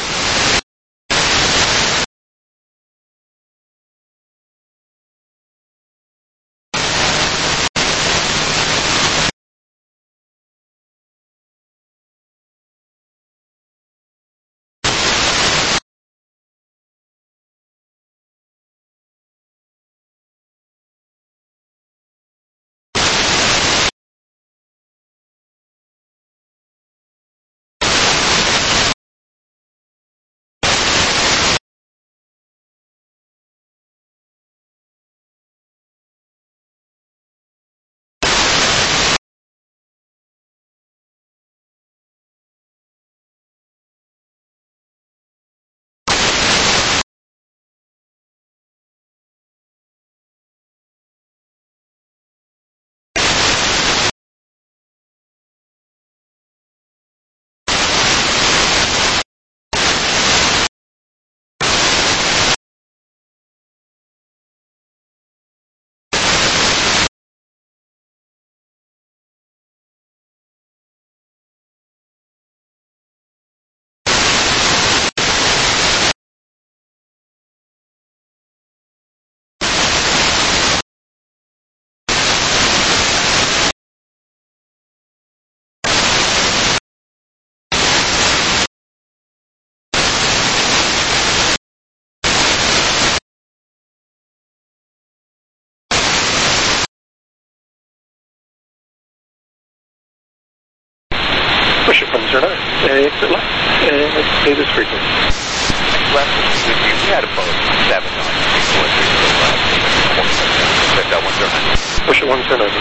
West jet one zero nine, exit left, and stay this frequency. Left, we had a boat, seven nine, four three zero five, West jet one zero nine. West jet one zero nine.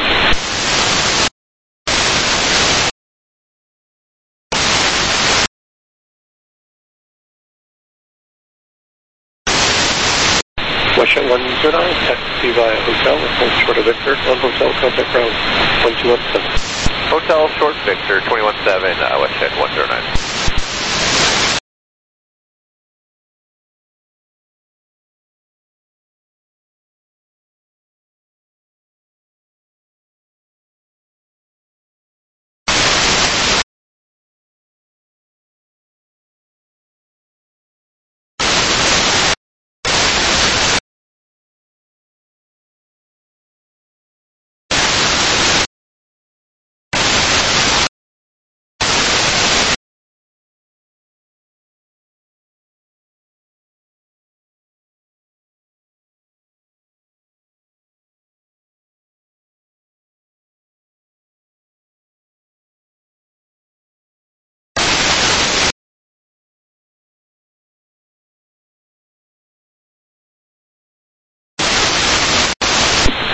West jet one zero nine, taxi via hotel, hold short of Victor, on hotel, contact ground one two one seven. Hotel short Victor, twenty-one seven, uh, West jet one zero nine.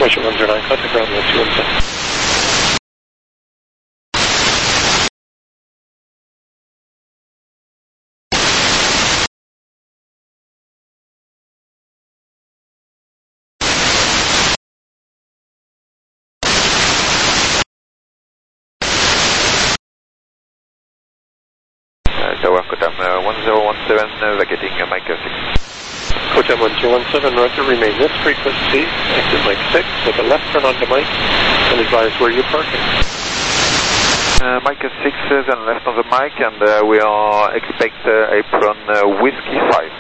Roger, one zero nine, contact ground one two one seven. Tower, Kotam uh, one zero one seven, uh, vacating uh, Mike six. Kotam one zero one seven, roger, remain this frequency, exit Mike six, with a left turn onto Mike, and advise where you're parking. Uh, Mike six is uh, and left on the mic, and uh, we are expect uh, apron uh, Whiskey five.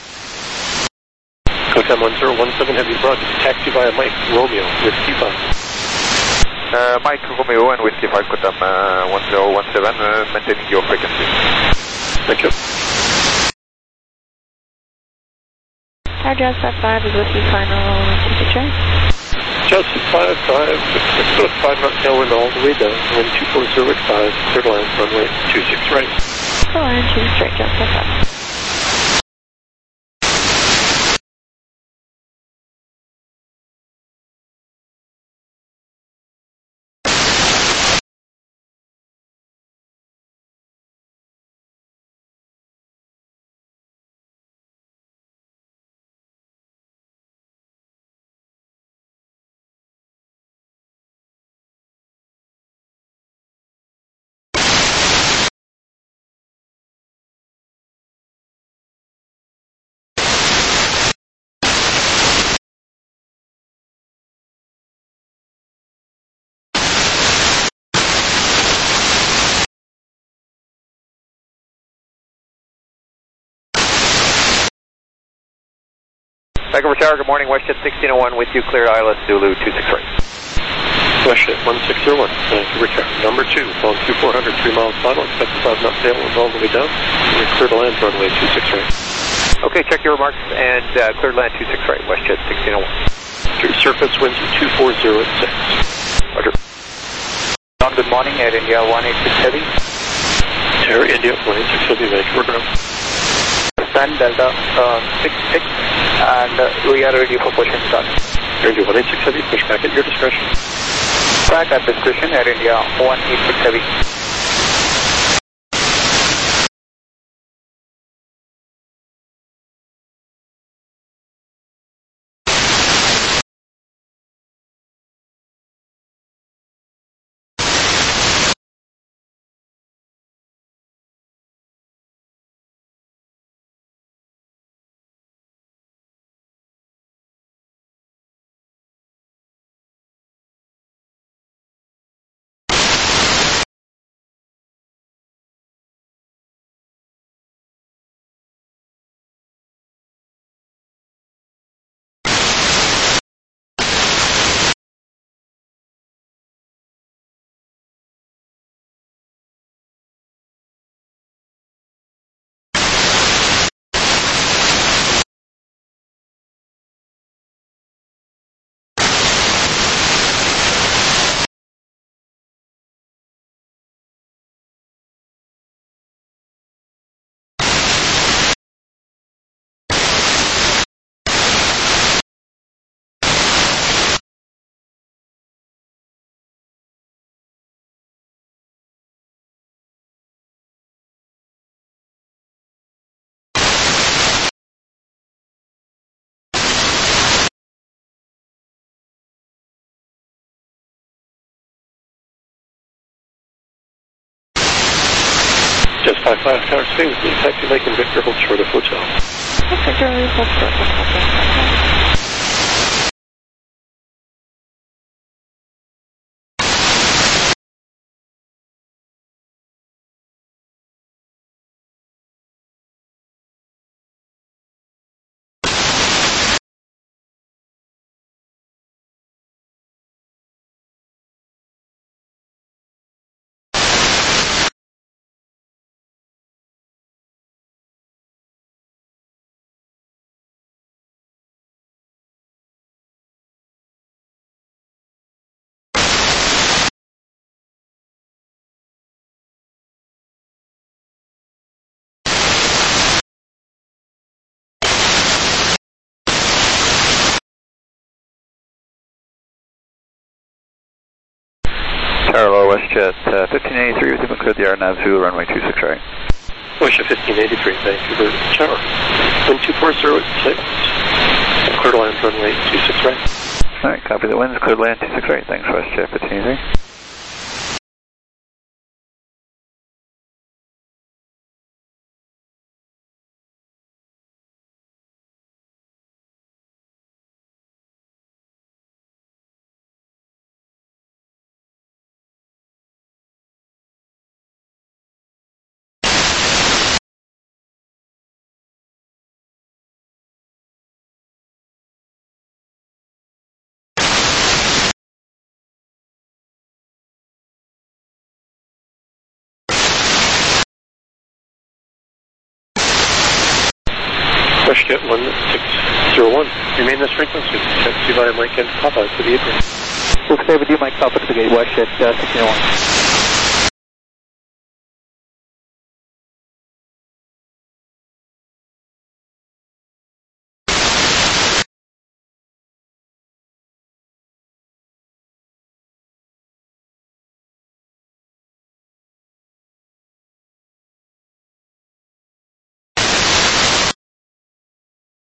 Kotam one zero one seven, have you brought taxi via Mike Romeo, Whiskey five. Uh, Mike Romeo and Whiskey five, Kotam uh, one zero one seven, uh, maintaining your frequency. Thank you. Hi, Joseph five is Whiskey final two six right. Joseph five, five, six foot five knot tailwind all the way down, wind two four zero at five, third line, runway two six right. Third line two six right, Joseph five. Vancouver Tower, good morning, WestJet sixteen oh one with you, cleared I L S Zulu two six right. WestJet one six oh one, Vancouver Tower, number two, long two four hundred, three miles final, expect five knot tailwind all the way down, and clear to land runway two six right. Okay, check your remarks, and uh, cleared land two six right, WestJet sixteen oh one. Through surface winds two four zero at six. Roger. John, good morning, Air India one eight six Heavy. Air India one eight six Heavy, Vancouver ground. Stand Delta uh, six six, and uh, we are ready for push and start. Air India one eight six Heavy, push back at your discretion. Back at discretion, Air India one eight six Heavy. Just five five Tower, stay with me, taxi Mike and Victor, hold short of hotel. Okay, Charlie, hold short of hotel. Charlo, WestJet uh, fifteen eighty-three, with you cleared the R N A V Zulu, runway two six right. WestJet fifteen eighty-three, Vancouver, Tower. Wind two four zero six, clear to land runway two six right. Alright, copy the winds, clear to land two six right, thanks WestJet fifteen eighty-three. WestJet one six zero one, remain this frequency. Taxi via Mike and Papa to the apron. We'll stay with you, Mike Papa to the gate, WestJet uh, six zero one.